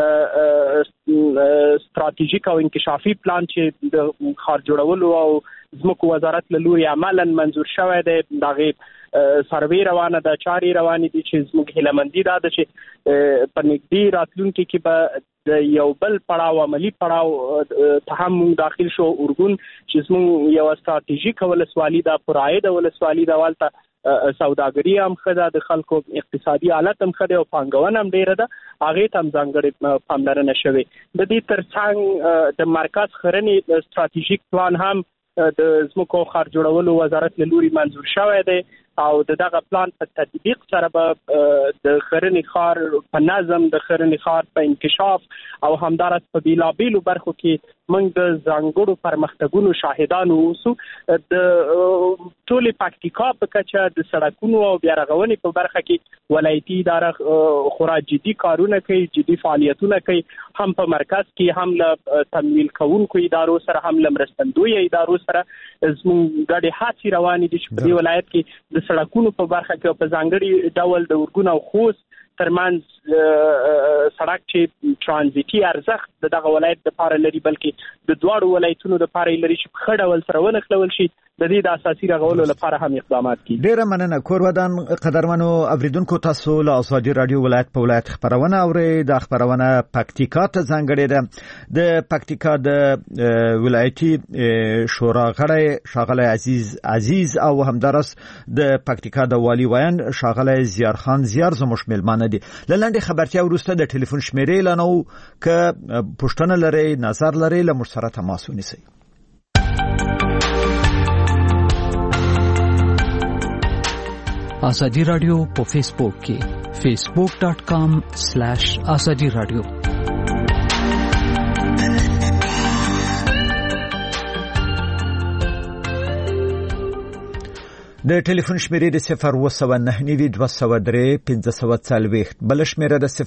ستراتیژیک او انکشافي پلان چې د ښار جوړولو او زموږ وزارت له لوري عملاً منظور شوی دی، دغه سروې روانه ده، چارې روانې دي چې زموږ هیلهمندي دا ده چې په نږدې راتلونکي کې به د یو بل پړاو عملي پړاو ته هم موږ داخل شو. اورګون چې زموږ یو ستراتیژیک ولسوالي ده، پرعایده ولسوالي ده، والته سوداګري هم ښه ده، د خلکو اقتصادي حالت هم ښه دی او پانګونه هم ډېره ده، هغې ته هم ځانګړې پاملرنه شوې. د دې ترڅنګ د مرکز خرنې ستراتیژیک پلان هم د ځمکو او ښار جوړولو وزارت له لوري منظور شوی دی او دغه پلان په تطبیق سره به د خرنې ښار په نظم، د خرنې ښار په انکشاف او همداراز په بیلابیلو برخو کې موږ د ځانګړو پرمختګونو شاهدانو اوسو. د ټولې پکتیکا په کچه د سړکونو او بیا رغونې په برخه کې ولایتي اداره خورا جدي کارونه کوي، جدي فعالیتونه کوي، هم په مرکز کې هم له تمویل کوونکو ادارو سره، هم له مرستندویه ادارو سره زموږ ګډې هڅې روانې دي چې په دې ولایت کې د سړکونو په برخه کې په ځانګړي ډول د اورګون او خوست ترمنځ سړک چې ترانزیتي ارزښت د دغه ولایت لپاره لري، بلکې د دواړو ولایتونو لپاره لري چې په ښه ډول سره ونښلول شي، د دې د اساسي رغولو لپاره هم اقدامات کیږي. ډیره مننه. کورودان قدرمنو اوریدونکو، تاسو له ازادي رادیو ولایت په ولایت خبرونه اورئ. د خبرونه پکتیکا ته ځانګړې ده. د پکتیکا د ولایتي شورا غړی ښاغلی عزیز او همدارس د پکتیکا د والي ویان ښاغلی زیار خان زیار زموږ میلمانه دي. له لنډې خبرتیا وروسته د ټلیفون شمیرې اعلانوو، که پوښتنه لرئ، نظر لرئ، له موږ سره تماس ونیسئ. آزادی رادیو په فیسبوک کې facebook.com/azadi radio. د ټلیفون شمیرې د 02992031540 بل شمیره د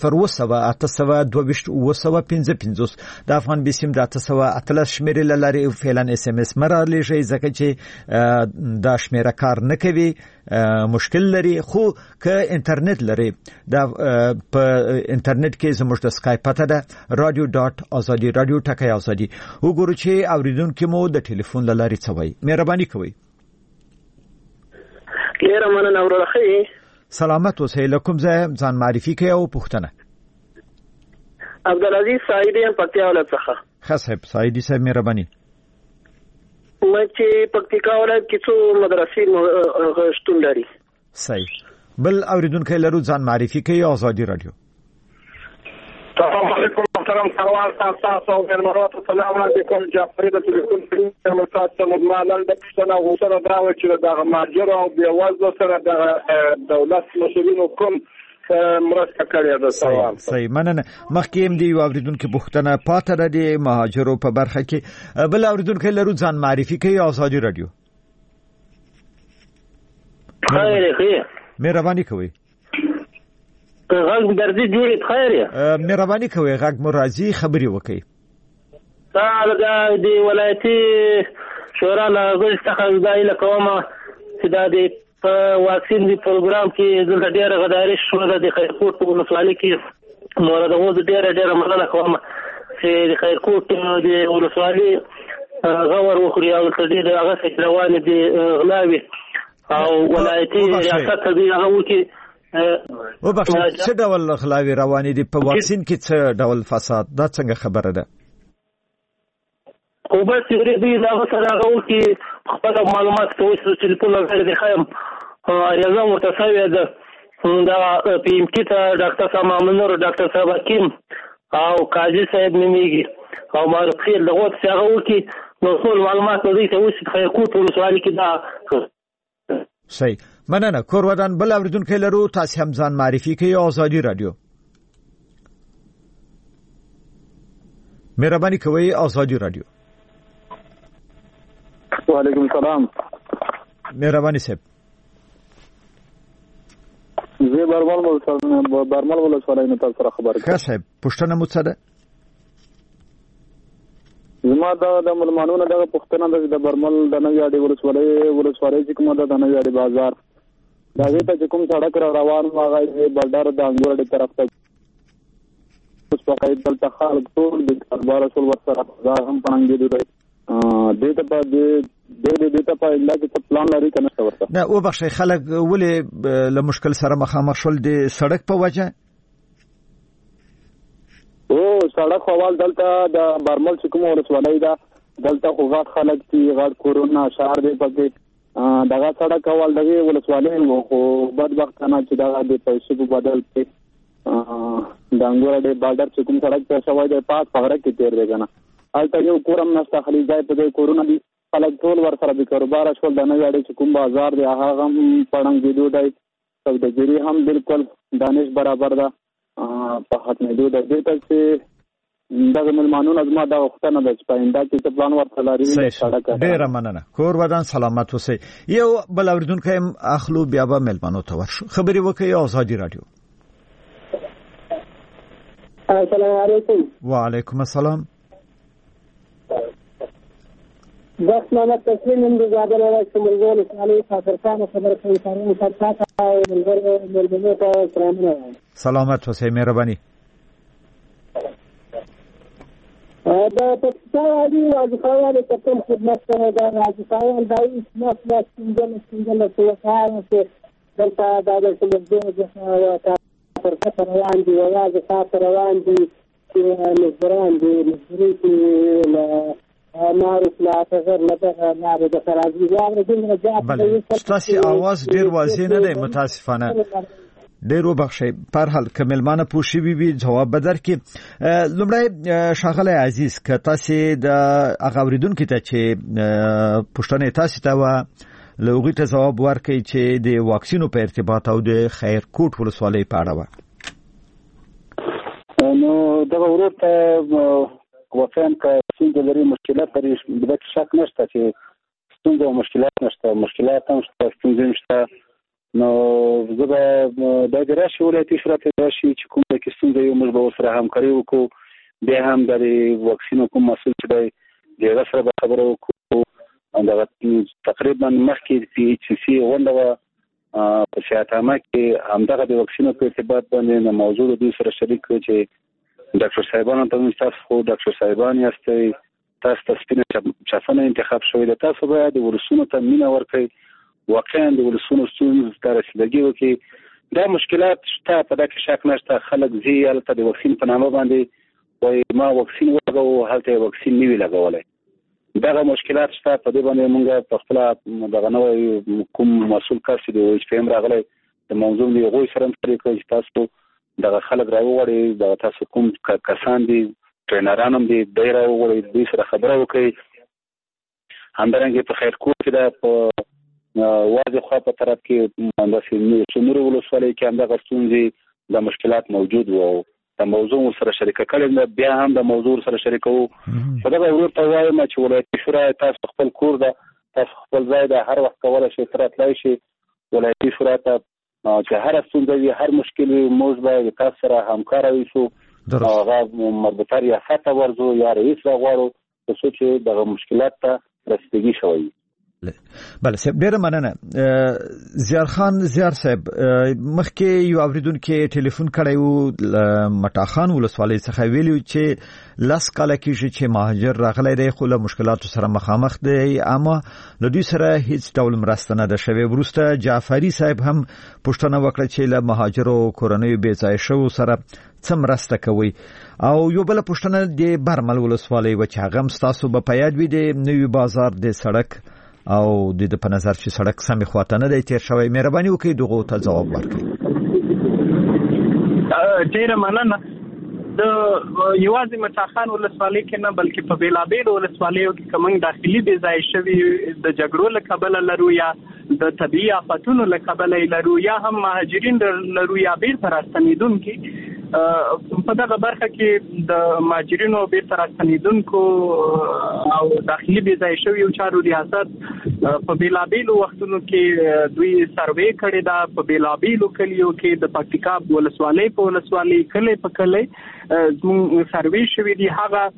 080822255 د افغان بیسیم د 813 شمیرې لاري فعلا اس ام اس مرالېږي، ځکه چې دا شمیره کار نه کوي، مشکل لري. خو که انټرنیټ لري، دا په انټرنیټ کې زموږ د اسکایپ پته ده radio.azadi.radio.azadi. وګورئ چې اوریدونکو مو د ټلیفون لاري څه وایي. مهرباني کوئ. ډیره مننه ورخه. سلامت اوسئ. لکم ځان معرفي کوي او پوښتنه. عبدالعزیز سعیدی هم پکتیا ولایت څخه. ښه صاحب، سعیدی صاحب مهرباني. چې پکتیکا ولایت کې څو مدرسې شتون لري. صحیح. بل اوریدونکو لرو ځان معرفي کوي. آزادي رادیو. السلام علیکم محترم سروان تاسو او مرات السلام علیکم. جعفری د ټلیفون په متاسفه مدمنان د پښتنو غوښتنه دا و چې د ماجر او بیوازو سره د دولت مسؤلینو کوم مرسته کړې ده. سوال صحیح مننه. مخکې هم دی اوریدونکو پوښتنه پاتره د مهاجرو په برخه کې بل اوریدونکو لرو ځان معرفي کوي آزادي رادیو. خیر مهرباني کوي. غږ درځي جوړې خیر مهرباني کوي غږ مو راځي خبري وکړي. تعال د ولایتي شورا له غږ څخه ځای کومه چې دا د واکسین دی پروګرام کې دلته ډېر غداري شو د خیرکوټ په ولسوالۍ کې نو دا اوس ډېر مننه کوم چې د خیرکوټ د ولسوالۍ غور وکړي او ډېر هغه څه روان دي غلاوي او ولایتي ریاست دې هغه وکړي. وبخښه څه ډول غلاوي روان دي په واکسین کې څه ډول فساد دا څنګه خبره ده؟ خو بس دې دا سره هغه وکړي خپل معلومات ته وښه چې په لږه د خیم ریاضه متساویه ده دا پی ام کې ته ډاکټر صاحب مامنور ډاکټر صاحب حکیم او قاضي صاحب نیمیږي او معرفت خیر دغه څه هغه وکړي نو ټول معلومات دې ته وښه خیرکوټ ولسوالۍ کې دا صحیح مننه. کور ودان بل اوریدونکو لرو تاسو هم ځان معرفي کوي آزادي رادیو. مهرباني کوي آزادي رادیو. وعلیکم السلام. مهرباني صاحب. زه برمل ولسوالۍ نه تاسو سره خبر کوم. صاحب پښتنه مو څه ده؟ زما د ملمانونو دغه پښتنه د برمل د نویاډي ولسوالۍ چې کومه ده د نویاډي بازار دا دې ته کوم سړک روان واغی بلډر د انګور د طرف ته اوس په قید دلته خلک ټول د کاروبار اصول ورسره هم پنګې دي دې ته په الله کې پلان لري کنه ورته نه وبخښي خلک ولې له مشکل سره مخامخ شول د سړک په وجه سړک حوال دلته د برمل چې کوم ولسوالۍ ده دلته خو غاټ خلک چې غاټ کورونا شهر دی پکې دغه سړک حوال دغه ولسوالۍ خو بدبختانه چې دغه د پیسو په بدل کې د انګور د بارډر چې کوم سړک ته شوی دی پاک پغره کې تیر دی کنه البته یو کورم نشته خلی ځای په دې کورونا دی خلک ټول ور سره د کاروبار شول د نه یاړي چې کوم بازار دی هغه هم پړنګ دی دوی سوداګری هم بالکل دانش برابر ده په ختمې دوی د دې ته چې دغه ملمانونو ازما د وختنه د سپایندا کې ته پلان ورته لري سړک ډیر مننه. کور ودان سلامت اوسئ. یو بل اوریدونکو هم اخلو بیا به ملمنو ته ورشو خبري وکي آزادي رادیو. السلام علیکم. وعلیکم السلام. بس محمد تسلیم من زابل راځم ورغول علي خاطرخان خبر کوي کارونه ساتاته او ملګرو ته سلامونه. سلامت اوسئ مهرباني. دا پاکستان دی وظیفه د کوم خدمت سره دا وظیفه د اسمت لا څنګه څه وکړي دلته دا د سمجوده د فرصت روان دي او د خاطر روان دي چې مزران دي مزري لا معروف لا تغیر لته لاره د فرازي یاره د رجعت تاسو आवाज ډیر واضح نه دی متاسفانه ډیر وبخښئ پر حال کملمانه پوښي وی جواب بدر کې لمړی شاغله عزیز ک تاسو د اغوریدونکو ته چې پښتنه تاسو ته لوغی ته جواب ورکړي چې د واکسینو په ارتباط او د خیرکوټ ولسوالۍ په اړه نو دا ورته وفهم که څنګه لري مشکلات لري د شک نشته چې څنګه مشکلات نشته هم څنګه نشته نو زه به د راشي ولایتي شورا ته راشي چې کوم د څنګه یو موږ به سره همکاري وکړو به هم د واکسینو کوم مسول چې د سره خبرو وکړو دا تقریبا مخکې پی ایچ سی ونده په شاتامه کې همدغه د واکسینو په ارتباط باندې موضوع د سره شریک کړ چې ډاکټر صاحبانو ته تاسو ډاکټر صاحبان یاستئ تاسو سپینه چافنه انتخاب شوی د تاسو باید د ورسونو ته مینه ورکړئ واقعا د ولسونو ستونزې ته رسیدګي وکړي دا مشکلات شته په دغه شک نشته خلک زی البته د واکسین په نامه باندې وای ما واکسین ورغو هلته واکسین نیوی لګولای دغه مشکلات شته په دې باندې موږ په خپل دغه نوې کوم مسول کار چې د ایچ پی ام راغلی د موضوع دی غوښ سره شریک کړئ تاسو دغه خلک راوړي د تاسو کوم کسان دي ټرینران هم دي ډیر راوړي د سره خبرو وکړي همدارنګه په خیرکوټ کې د واځي خو په طرف کې انداسې نور ولسوالۍ کې همدغه ستونزې د مشکلات موجود وو د موضوع سره شریک کړم بیا هم د موضوع سره شریکو په دغه ورته وایم چې ولایتي شورا تاسو خپل کور ده تاسو خپل ځای ده هر وخت کولای شئ تراتلای شئ ولایتي شورا ته چې هر ستونزه وي هر مشکل وي موږ به تاسو سره همکار اوسو هغه مربوطه ریاست ورزو یا رئیس غواړو چې دغه مشکلات ته رسیدګي شوی. بله صاحب ډیره مننه. زیارخان زیار صاحب مخکې یو اوریدونکو ټلیفون کړی و مټاخان ولسوالۍ څخه ویلو چې لاس کاله کېږي چې مهاجر راغلی دی خو له مشکلاتو سره مخامخ دی اما له دوی سره هیڅ ډول مرسته نه ده شوې. وروسته جعفري صاحب هم پوښتنه وکړه چې له مهاجرو کورنیو بې ځای شوو سره څه مرسته کوي او یو بل پوښتنه د برمل ولسوالۍ و چې هغه ستاسو په یاد وي د نوي بازار د سړک او د په نظر چې سړک سمې خواته نه دی تیر شوی مهرباني وکړئ دغه ته جواب ورکړئ. ډیره مننه. د یوازې مټاخان ولسوالۍ کې نه بلکې په بیلابیل ولسوالیو کې کوم داخلي بې ځای شوي د جګړو له کبله لرو یا د طبيعي آفتونو له کبله لرو یا هم مهاجرین لرو یا بیرته راستنیدونکي په دغه برخه کې د مهاجرینو بیرته راستنیدونکو او داخلي بې ځای شویو چارو ریاست په بیلابیلو وختونو کې دوی سروې کړې ده. په بیلابیلو کلیو کې د پکتیکا ولسوالۍ په ولسوالۍ کلی په کلی زموږ سروې شوي دي. هغه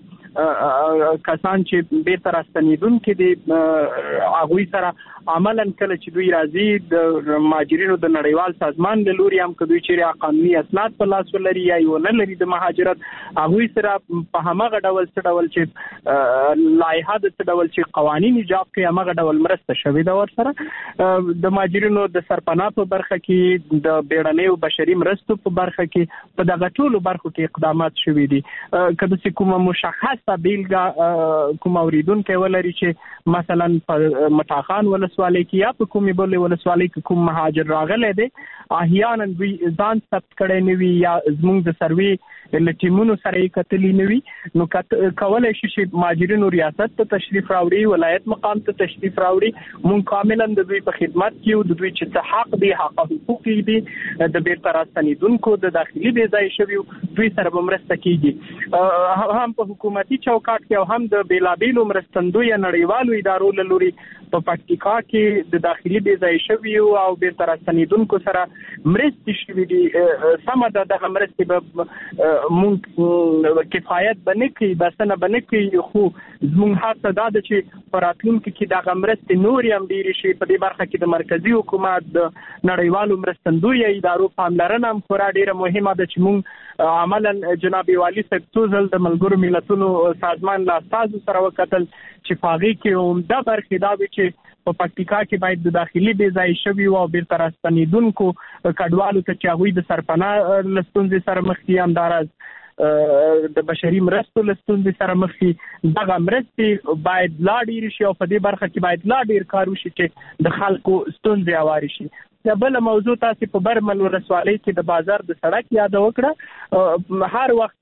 کسان چې بیرته راستنیدونکي دي هغوی سره عملاً کله چې دوی راځي د مهاجرینو د نړیوال سازمان له لوري هم که دوی چیرې قانوني اسناد په لاس ولري یا یې ونه لري د مهاجرت هغوی سره په همغه ډول څه ډول چې لایحه د څه ډول چې قوانین ایجاب کوي همغه ډول مرسته شوې ده ورسره. د مهاجرینو د سرپناه په برخه کې د بیړنیو بشري مرستو په برخه کې په دغه ټولو برخو کې اقدامات شوي دي. که داسې کومه مشخصه بیلګه کوم اوریدونکی ولري چې مثلا په مټاخان ولسوالۍ کې یا په کومې بلې ولسوالۍ کې کوم مهاجر راغلی دی احیانا دوی ځان ثبت کړی نه وي یا زموږ د سروې له ټیمونو سره یې کتلي نه وي نو کولی شي چې مهاجرینو ریاست ته تشریف راوړي ولایت مقام ته تشریف راوړي موږ کاملا د دوی په خدمت کې یو د دوی چې څه حق دی حق حقوق دي د بیرته راستنیدونکو د داخلي بې ځای شویو دوی سره به مرسته کیږي هم په حکومتي چوکاټ کې او هم د بیلابیلو مرستندوی یا نړیوالو ادارو له لوري په پکتیکا کې د داخلي بې ځای شویو او بیرته راستنیدونکو سره مرستې شوي دي. سمه ده دغه مرستې به مونږ کفایت به نه کوي بسنه به نه کوي خو زموږ هڅه دا ده چې په راتلونکي کې دغه مرستې نورې هم ډېرې شي. په دې برخه کې د مرکزي حکومت د نړیوالو مرستندوی ادارو پاملرنه هم خورا ډېره مهمه ده چې مونږ عملا جناب والي صاحب څو ځل د ملګرو ملتونو سازمان له استازو سره وکتل چې په هغې کې عمده برخې دا وي چې په پکتیکا کې باید د داخلي بې ځای شویو او بیرته راستنیدونکو کډوالو ته چې هغوی د سرپناه له ستونزې سره مخ دي همداراز د بشري مرستو له ستونزې سره مخ دي دغه مرستې باید لا ډېرې شي او په دې برخه کې باید لا ډېر کار وشي چې د خلکو ستونزې هوارې شي. د بله موضوع تاسې په برمل ولسوالۍ کې د بازار د سړک یاد وکړه. هر وخت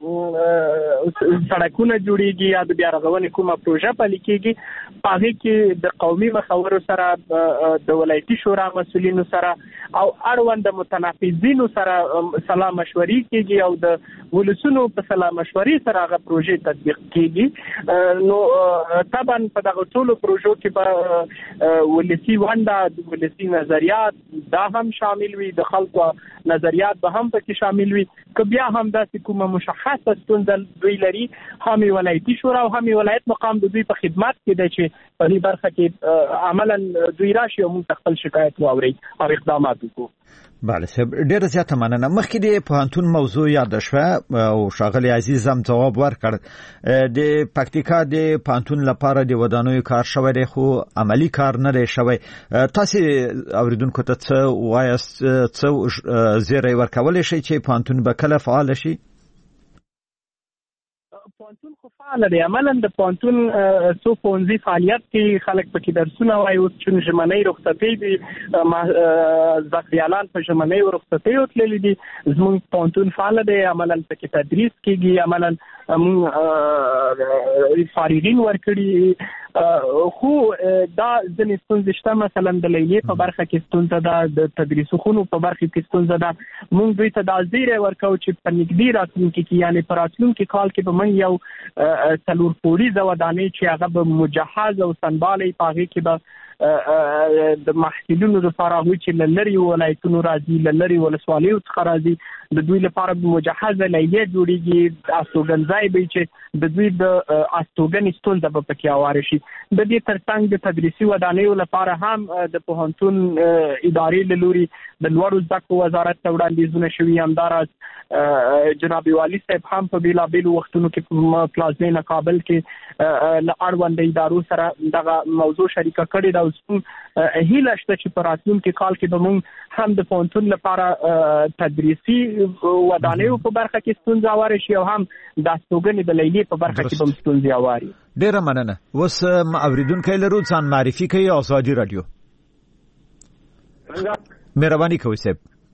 چې سړکونه جوړیږي یا د بیا رغونې کومه پروژه پلي کېږي په هغې کې د قومي مخورو سره د ولایتي شورا مسؤلینو سره او اړونده متنفذینو سره سلا مشورې کېږي او د ولسونو په سلا مشورې سره هغه پروژې تطبیق کېږي. نو طبعا په دغه ټولو پروژو کې به ولسي ونډه ولسي نظریات دا هم شامل وي د خلکو نظریات به هم پکې شامل وي که بیا هم داسې کومه مشخصه ستونزه دوی لري هم ولایتي شورا او هم ولایت مقام د دوی په خدمت کې دی چې په دې برخه کې عملا دوی راشي او موږ خپل شکایت واوري او اقدامات وکړو. بله صاحب ډیره زیاته مننه. مخکې د پوهنتون موضوع یاد شوه او ښاغلی عزیز هم ځواب ورکړ. د پکتیکا د پوهنتون لپاره د ودانیو کار شوی دی خو عملی کار نه دی شوی. تاسې اوریدونکو ته څه وایاست څه زیری ورکولی شئ چې پوهنتون به کله فعال شي؟ پوهنتون خو فعال دی عملا د پوهنتون څو ښوونځي فعالیت کوي خلک پکې درسونه وایي اوس چې ژمنۍ رخصتۍ دي زده کړیالان په ژمنیو رخصتیو تللي دي زموږ پوهنتون فعال دی عملا پکې تدریس کېږي عملا فارغین ورکړي خو دا ځنې ستونزې شته، مثلا د لیلیې په برخه کې ستونزه ده، د تدریس خونو په برخه کې ستونزه ده. موږ دوی ته دا زیری ورکو چې په نږدې راتلونکي کې، یعنی په راتلونکي کال کې به موږ یو 4 پوړیزه ودانۍ چې هغه به مجهز او سنبالي په هغې کې به د محصلینو لپاره هغوی چې لري ولایتونو راځي، لري ولسوالیو څخه راځي، د دوی لپاره مجهزه لیلیه جوړیږي، استوګنځای به چې د دوی د استوګنې ستونزه به پکې هواره شي. د دې ترڅنګ د تدریسي ودانیو لپاره هم د پوهنتون ادارې له لوري د لوړو زده کړو وزارت ته وړاندیزونه شوي. همداراز جناب والي صاحب هم په بیلابیلو وختونو کې په پلازمینه کابل کې له اړوند ادارو سره دغه موضوع شریکه کړې ده. هیله شته چې په راتلونکي کال کې به موږ هم د پوهنتون لپاره تدریسي ودانیو په برخه کې ستونزه هواره شي او هم د استوګنې د لیلیې په برخه کې به ستونزې هواري. ډیره مننه. اوس اوریدونکي لرو ځان معرفي کوي. آزادي رادیو، مهرباني کوئ صاحب.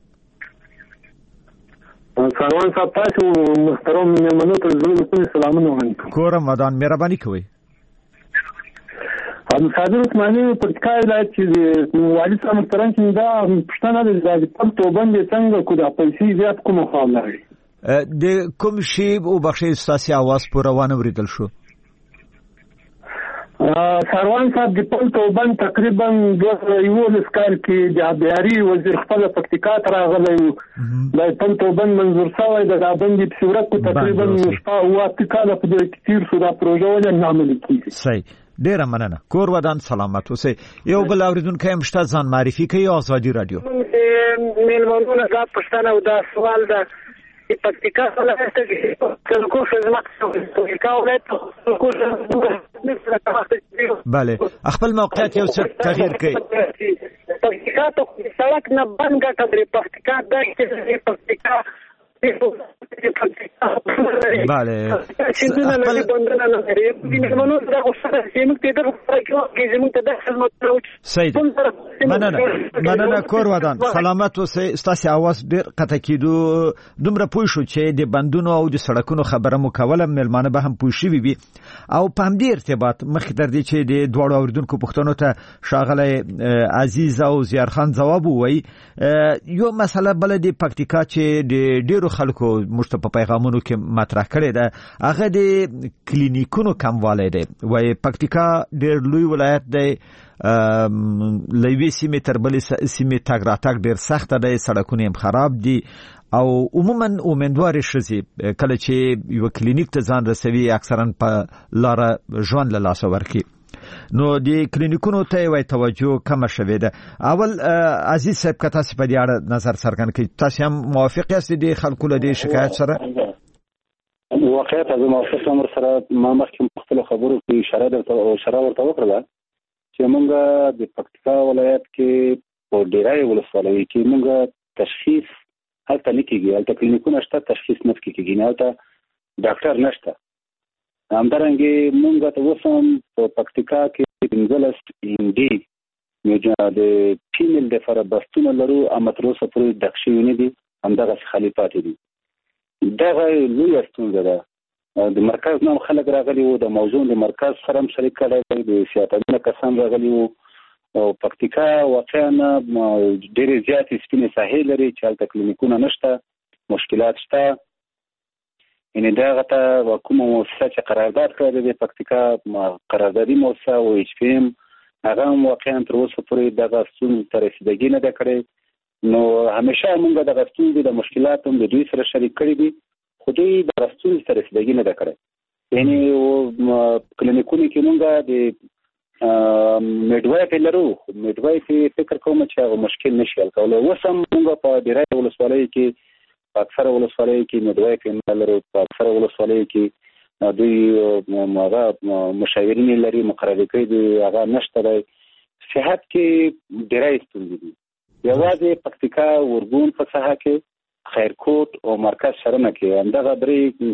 سروان صاحب تاسو محترم مېلمنو ته زړه سلامونه وایم. کور مدان، مهرباني کوئ. صادر عثماني پکتیکا ولایت چې والي صاحب محترم چې دا پښتنه د پم توبند څنګه کو د پیسې زیات کوم خام لري د کوم شی او بخشي سیاسي आवाज پر روانه ورېدل شو. سروان صاحب د پم توبند تقریبا یو لسکال کې د ابياري وزیر خپل پکتیکا راغلی د پم توبند منظور شوی د غابند په صورت کو تقریبا شپه وخت کاله په دې تیر سودا پروژه ولې نامل کیږي. صحیح، ډیره مننه. کور ودان سلامت اوسئ. یو بل اوریدونکو هم شته ځان معرفي کوي. آزادي رادیو، مېلمنو نه پښتنه او دا سوال ده چې پکتیکا ولایت کې څنګه پکتیکا ولایت بله خپل موقعیت یو څه تغییر کوي. پکتیکا ته سړک نه بند ګټه لري، پکتیکا د پکتیکا بله صحیح. مننه. کور ودان سلامت اوسئ. ستاسو आवाज ډیر قطع کیدو. دومره پوه شو چې د بندونو او د سړکونو خبره مو کوله، مېلمانه به هم پوه شوي وي او په همدې ارتباط مخکې تر دې چې د دواړو اوریدونکو پوښتنو ته ښاغلی عزیز او زیارخان ځواب ووایي، یو مسله بله د پکتیکا چې د ډیرو خلکو مشته په پیغامونو کې مطرح کړي ده هغه د کلینیکونو کموالی دی. وایي پکتیکا ډیر لوی ولایت دی، لوی سیمې تر بلې سیمې تګ راتګ ډیر سخت دی، سړکونه هم خراب دي او عموما امیندوارې ښځې کله چې یو کلینیک ته ځان رسوي اکثرا په لاره ژوند له لاسه ورکړي. نو د کلینیکونو ته وای توجه کم شوه ده. اول عزیز صاحب که تاسو په دې اړه نظر څرګند کړئ، تاسو هم موافق یاست د خلکو له دې شکایت سره؟ واقعیت از موافق امر سره ما مخکې خپل خبرو کې اشاره ورته وکړه چې موږ د پکتیکا ولایت کې په ډیرای ولسوالۍ کې موږ تشخیص هلته نه کېږي، هلته کلینیکونه شته، تشخیص نه کېږي، نه هلته ډاکټر نشته. همدارنګه موږ ته اوس هم په پکتیکا کې 15 انډي د فیمیل د لپاره بستونه لرو، اما تر اوسه پورې ډک شوي نه دي، همدغسې خالي پاتې دي. دغه لویه ستونزه ده. د مرکز نه خلک راغلي وو، د موضوع د مرکز سره هم شریک کړی دی، د سیاحتمنه کسان راغلي وو او پکتیکا واقعا ډېرې زیاتې سپینې ساحې لري چې هلته کلینیکونه نشته، مشکلات شته. یعنی دغه ته کومه مؤسسه چې قرارداد کړی دی پکتیکا قراردادي مؤسسه او ایچ پی ام هغه هم واقعا تر اوسه پورې دغه ستونزې ته رسیدګي نه ده کړې. نو همیشه موږ دغه ستونزې د مشکلات هم د دوی سره شریک کړي دي، خو دوی دغه ستونزې ته رسیدګي نه ده کړې. یعنی کلینیکونو کې موږ د میډوایف لرو، میډوایف فکر کوم چې هغه مشکل نشي حل کولی. اوس هم موږ په ډیرای ولسوالۍ کې په اکثره ولسوالۍ کې میډوایف نه لرو، په اکثره ولسوالۍ کې دوی هغه مشاورین لري، مقرر کړي دي، هغه نشته دی. صحت کې ډیرای ستونزې دي. یوازې پکتیکا ورګون په ساحه کې خیرکوټ او مرکز شرنه کې همدغه درې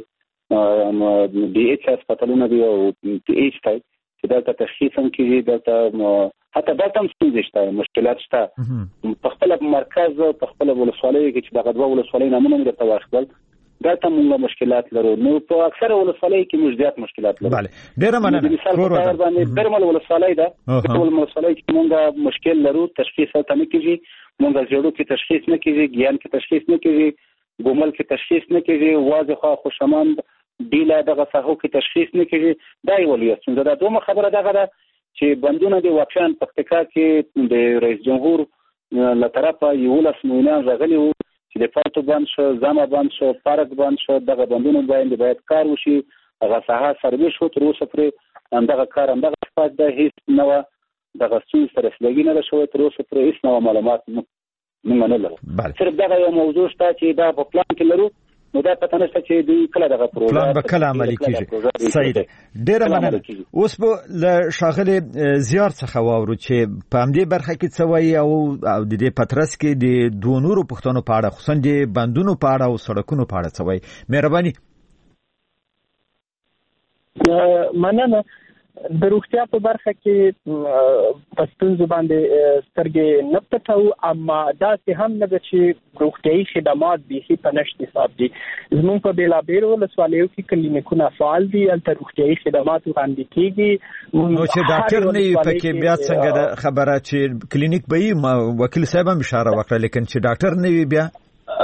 کې ډي ایچ هسپتالونه دي او ډي ایچ ته چې دلته تشخیص هم کېږي، دلته حتی دلته هم ستونزې شته، مشکلات شته. په خپله مرکز په خپله ولسوالۍ کې چې دغه دوه ولسوالۍ نامونه مې درته واخیستل، دلته موږ مشکلات لرو. نو په اکثره ولسوالۍ کې موږ زیات مشکلات لرو. بله ډیره مننه. مثال په تور باندې درمل ولسوالۍ ده، ټول ولسوالۍ کې موږ مشکل لرو، تشخیص ته نه کیږي. موږ زیړو کې تشخیص نه کیږي، ګیان کې تشخیص نه کیږي، ګومل کې تشخیص نه کیږي، واضح خوشامند ډیله دغه ساحو کې تشخیص نه کیږي. دا یو لویه ستونزه ده. دومره خبره دغه ده چې بندونه د واقعا پکتیکا کې د رئیس جمهور له طرفه 11 میلیون راغلي وو چې د پاتو بند شو، زما بند شو، پارک بند شو. دغه بندونه باید کار وشي، هغه ساحه سروې شو. تر اوسه پرې همدغه کار همدغه صفات ده، هیڅ نوه دغه ستونزې سره رسیدګي نه ده شوې. تر اوسه پرې هیڅ نوه معلومات موږ نه لرو. صرف دغه یو موضوع شته چې دا په پلان کې لرو. نو دا پته نشته چې دوی کله دغه پلان به کله عملي کیږي. صحیح ده. ډیره مننه. اوس به له ښاغلي زیار څخه واورو چې په همدې برخه کې څه وایي او د دې پترس کې د دوه نورو پښتنو په اړه، خصوصا د بندونو په اړه او سړکونو په اړه څه وایي. مهرباني. مننه. د روغتیا په برخه کې په ستونزو باندې سترګې نه پټوو، اما داسې هم نه ده چې روغتیایي خدمات بیخي په نشت حساب دي. زموږ په بېلابېلو ولسوالیو کې کلینیکونه فعال دي، هلته روغتیایي خدمات وړاندې کېږي. نو چې ډاکټر نه وي پکې بیا څنګه ده خبره چې کلینیک به وي؟ وکیل صاحب هم اشاره وکړه، لیکن چې ډاکټر نه وي بیا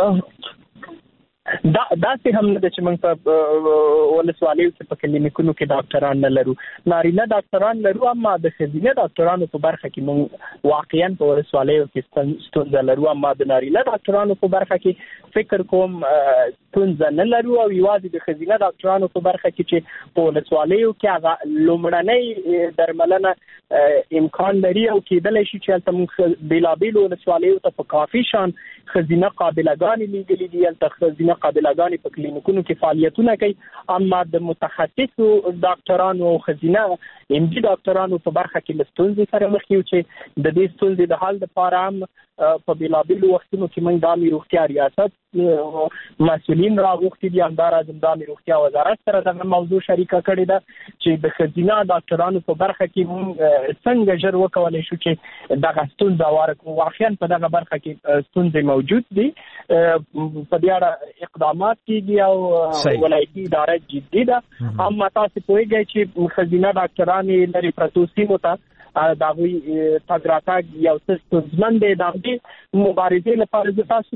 داسې هم نه ده چې موږ په ولسوالیو کې په کلینیکونو کې ډاکټران نه لرو. نارینه ډاکټران لرو، اما د ښځینه ډاکټرانو په برخه کې موږ واقعا په ولسوالیو کې ستونزه لرو. اما د نارینه ډاکټرانو په برخه کې فکر کوم ستونزه نه لرو، او یوازې د ښځینه ډاکټرانو په برخه کې چې په ولسوالیو کې هغه لومړنۍ درملنه امکان لري او کېدلی شي چې هلته موږ بېلابېلو ولسوالیو ته په کافي شان ښځینه قابلهګانې لیږلي دي. هلته ښځینه قابلهګانې په کلینیکونو کې فعالیتونه کوي، اما د متخصصو ډاکټرانو او ښځینه ام ډي ډاکټرانو په برخه کې له ستونزې سره مخ یو چې د دې ستونزې د حل لپاره هم په بېلابېلو وختونو کې موږ د عامې روغتیا ریاست مسؤلین راغوښتي دي. همداراز د عامې روغتیا وزارت سره دغه موضوع شریکه کړې ده چې د ښځینه ډاکټرانو په برخه کې موږ څنګه ژر وکولی شو چې دغه ستونزه واره کړو. واقعا په دغه برخه کې ستونزې موجود دي، په دې اړه اقدامات کېږي او ولایتي اداره جدي ده. اما تاسو پوهیږئ چې ښځینه ډاکټرانې لرې پرتو سیمو ته د هغوی تګ راتګ یو څه ستونزمن دی. د همدې مبارزې لپاره زه تاسو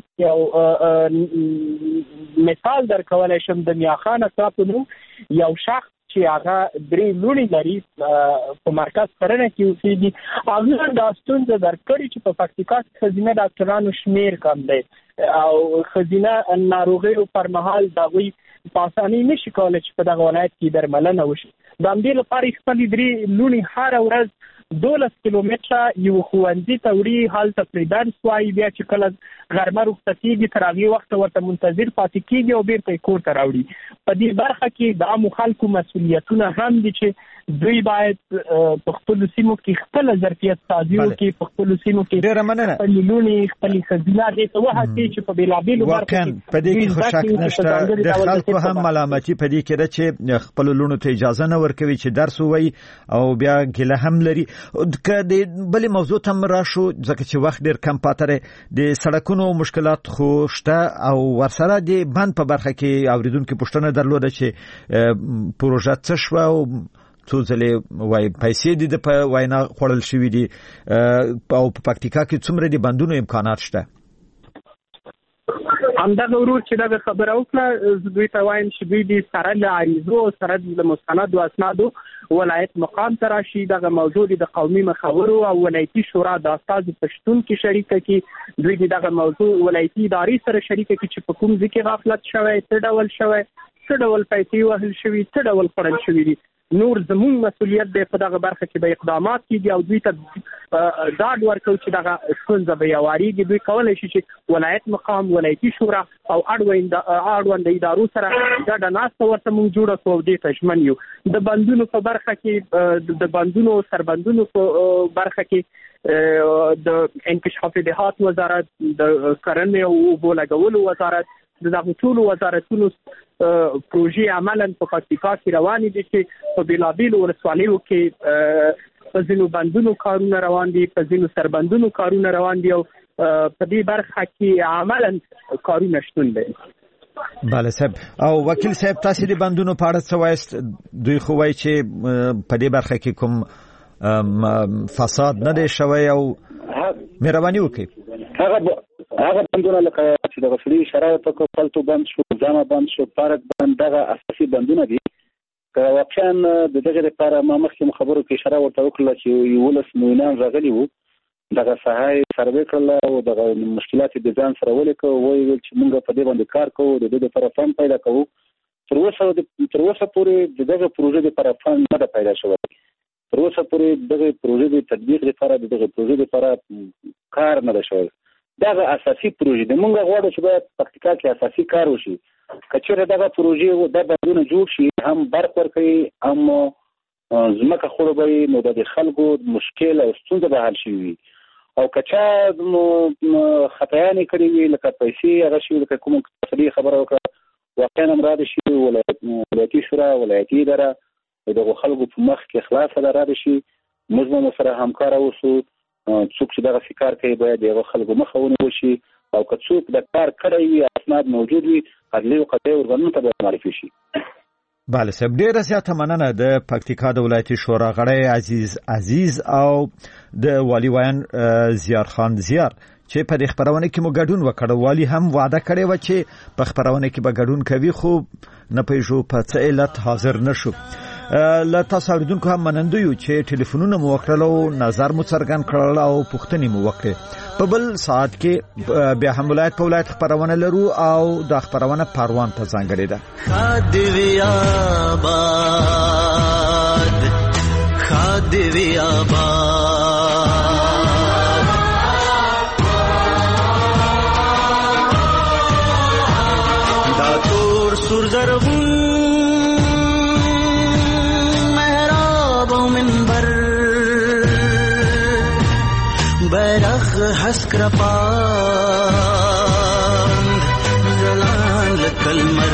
یو مثال درکولی شم. د میاخان اکا په نوم یو شخص چې هغه 3 لوڼې لري په مرکز کرنه کې اوسېږي، هغه دا ستونزه درکړې چې په پکتیکا کې ښځینه ډاکټرانو شمیر کم دی او ښځینه ناروغیو پر مهال د هغوی په اسانۍ نشي کولی چې په دغه ولایت کې درملنه وشي. د همدې لپاره یې خپلې 3 لوڼې هره ورځ 12 کیلومتره یو ښوونځي ته وړي، هلته پرې درس وایي، بیا چې کله غرمه رخصتېږي تر هغې وخته ورته منتظر پاتې کېږي او بیرته یې کور ته راوړي. په دې برخه کې د عامو خلکو مسؤلیتونه هم دي چې دوی باید په خپلو سیمو کې خپله ظرفیت سازي وکړي، په خپلو سیمو کې خپلې لوڼې خپلې ښځینه دې ته وهڅوي چې په بېلابېلو برخو کې په دې کې خو شک نشته. د خلکو هم ملامتي په دې کې ده چې خپلو لوڼو ته اجازه نه ورکوي چې درس ووایي او بیا ګیله هم لري. که د بلې موضوع ته هم راشو، ځکه چې وخت ډېر کم پاته دی، د سړکونو مشکلات خو شته او ورسره د بند په برخه کې اورېدونکي پوښتنه درلوده چې پروژه څه شوه او څو ځلې وایي پیسې د په وینا خوړل شوي دي او په پکتیکا کې څومره د بندونو امکانات شته. همدغه ورور چې دغه خبره وکړه، زه دوی ته وایم چې دوی دې سره له عریضو سره له مستندو اسنادو ولایت مقام ته راشي، دغه موضوع د قومي مخورو او ولایتي شورا د استازو په شتون کې شریکه کړي. دوی دغه موضوع ولایتي ادارې سره شریکه کړي چې په کوم ځای کې غفلت شوی، څه ډول شوی، څه ډول پیسې وهل شوي، څه ډول خوړل شوي دي. نور زموږ مسؤلیت دی په دغه برخه کې به اقدامات کیږي او دوی ته ډاډ ورکوي چې دغه ستونزه به یوارېږي. دوی کولی شي چې ولایت مقام، ولایتي شورا او اړوند ادارو سره ګډه ناسته ورته موږ جوړه کړو او دې ته ژمن یو. د بندونو په برخه کې، د بندونو سربندونو په برخه کې د انکشاف دهات وزارت، د کرنې او اوبو لګولو وزارت، دغه ټولو وزارتونو پروژې عملاً په پکتیکا کې روانې دي چې په بېلابېلو ولسوالیو کې په ځینو بندونو کارونه روان دي، په ځینو سربندونو کارونه روان دي او په دې برخه کې عملاً کارونه شتون لري. بله صاحب او وکیل صاحب تاسو د بندونو په اړه څه وایست؟ دوی خو وایي چې په دې برخه کې کوم فساد نه دی شوی او مهرباني وکړئ. هغه بندونه لکه چې د غفلي شرایطو په پلتو بند شو، ځامه بند شو، پارک بند، دغه اساسي بندونه دي. که واقعا د دغه لپاره ما مخکې خبرو کې اشاره ورته وکړه چې 11 موینان راغلي وو، دغه ساحه سروې کړله او دغه مشکلات د ځان سره ولیکو، ویل چې موږ په دې باندې کار کوو، د دې لپاره فند پیدا کوو. تر اوسه پورې دغه پروژې لپاره فند نه پیدا شوی. تر اوسه پورې دغه پروژې د تطبیق لپاره دغه پروژې لپاره کار نه شوی. دغه اساسي پروژې د موږ غواړو چې باید پکتیکا کې اساسي کار وشي. کچېره دغه پروژې د بندونه جوړ شي، هم برق ورکوي، هم ځمکه خړوبوي، نو د خلکو مشکل او ستونزه به حل شي. او کچا خطایانې کړې وي لکه پیسې هغه شي، لکه کوم تفصیلي خبره وکړه، واقعا هم را دي شي ولایتي شورا، ولایتي اداره دغه خلکو په مخ کې خلاصه ده را دي شي. موږ به سره همکار اوسو، څوک چې دغه کار کوي باید دغه خلکو مخه ونیول شي، او که څوک د کار کړی وي اسناد موجود وي عدلي او قضایي ارګانونو ته باید معرفي شي. بله صاحب ډیره زیاته مننه د پکتیکا د ولایتي شورا غړی عزیز او د والی ویان زیار خان زیار چې په دې خبرونه کې مو ګډون وکړ. والی هم وعده کړې و چې په خبرونه کې به ګډون کوي، خو نه پېژو په څه علت حاضر نشو. له تاسو اوریدونکو هم منندوی یو چې ټلیفونونه مو وکړل او نظر مو څرګند کړل او پوښتنې مو وکړې. په بل ساعت کې بیا هم ولایت په ولایت خبرونه لرو او د خبرونه پروان ته ځانګړې ده. خادوی آباد دا تور سور زرغون بیرغ حسکرپاند زلان لکلمر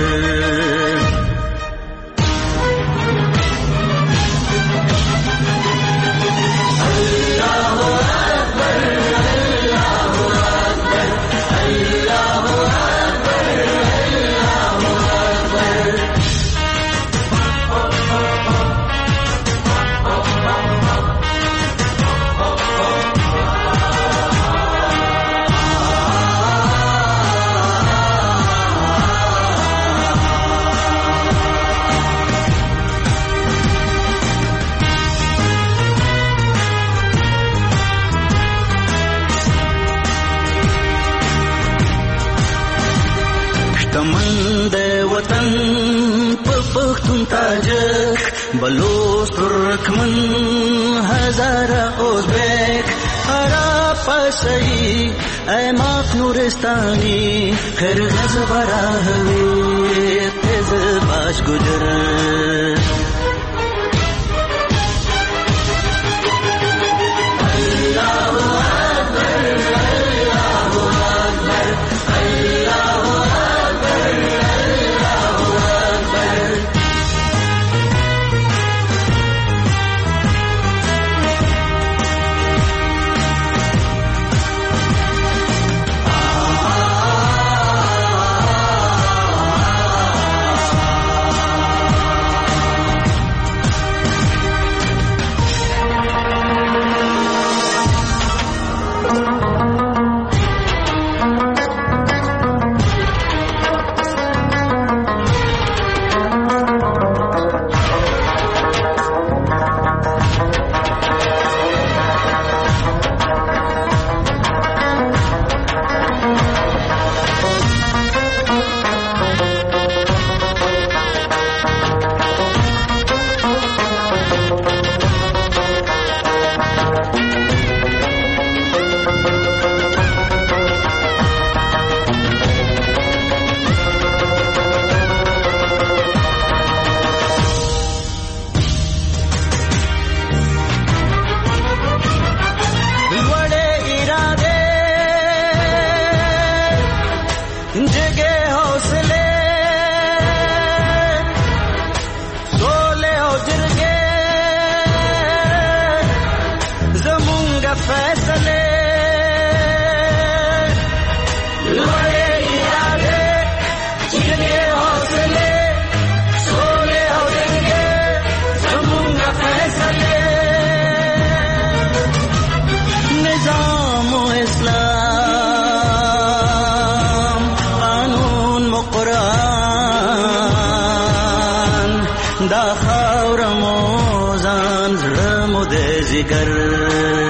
اللہ اکبر اللہ اکبر اللہ اکبر اللہ اکبر. وطن په پښتون تاجک بلوچ ترکمن هزاره ازبک عرب پسری ایماق نورستانی قرغز براهوی تز باش گجر دا خاور مو ځان زړه مو د جګر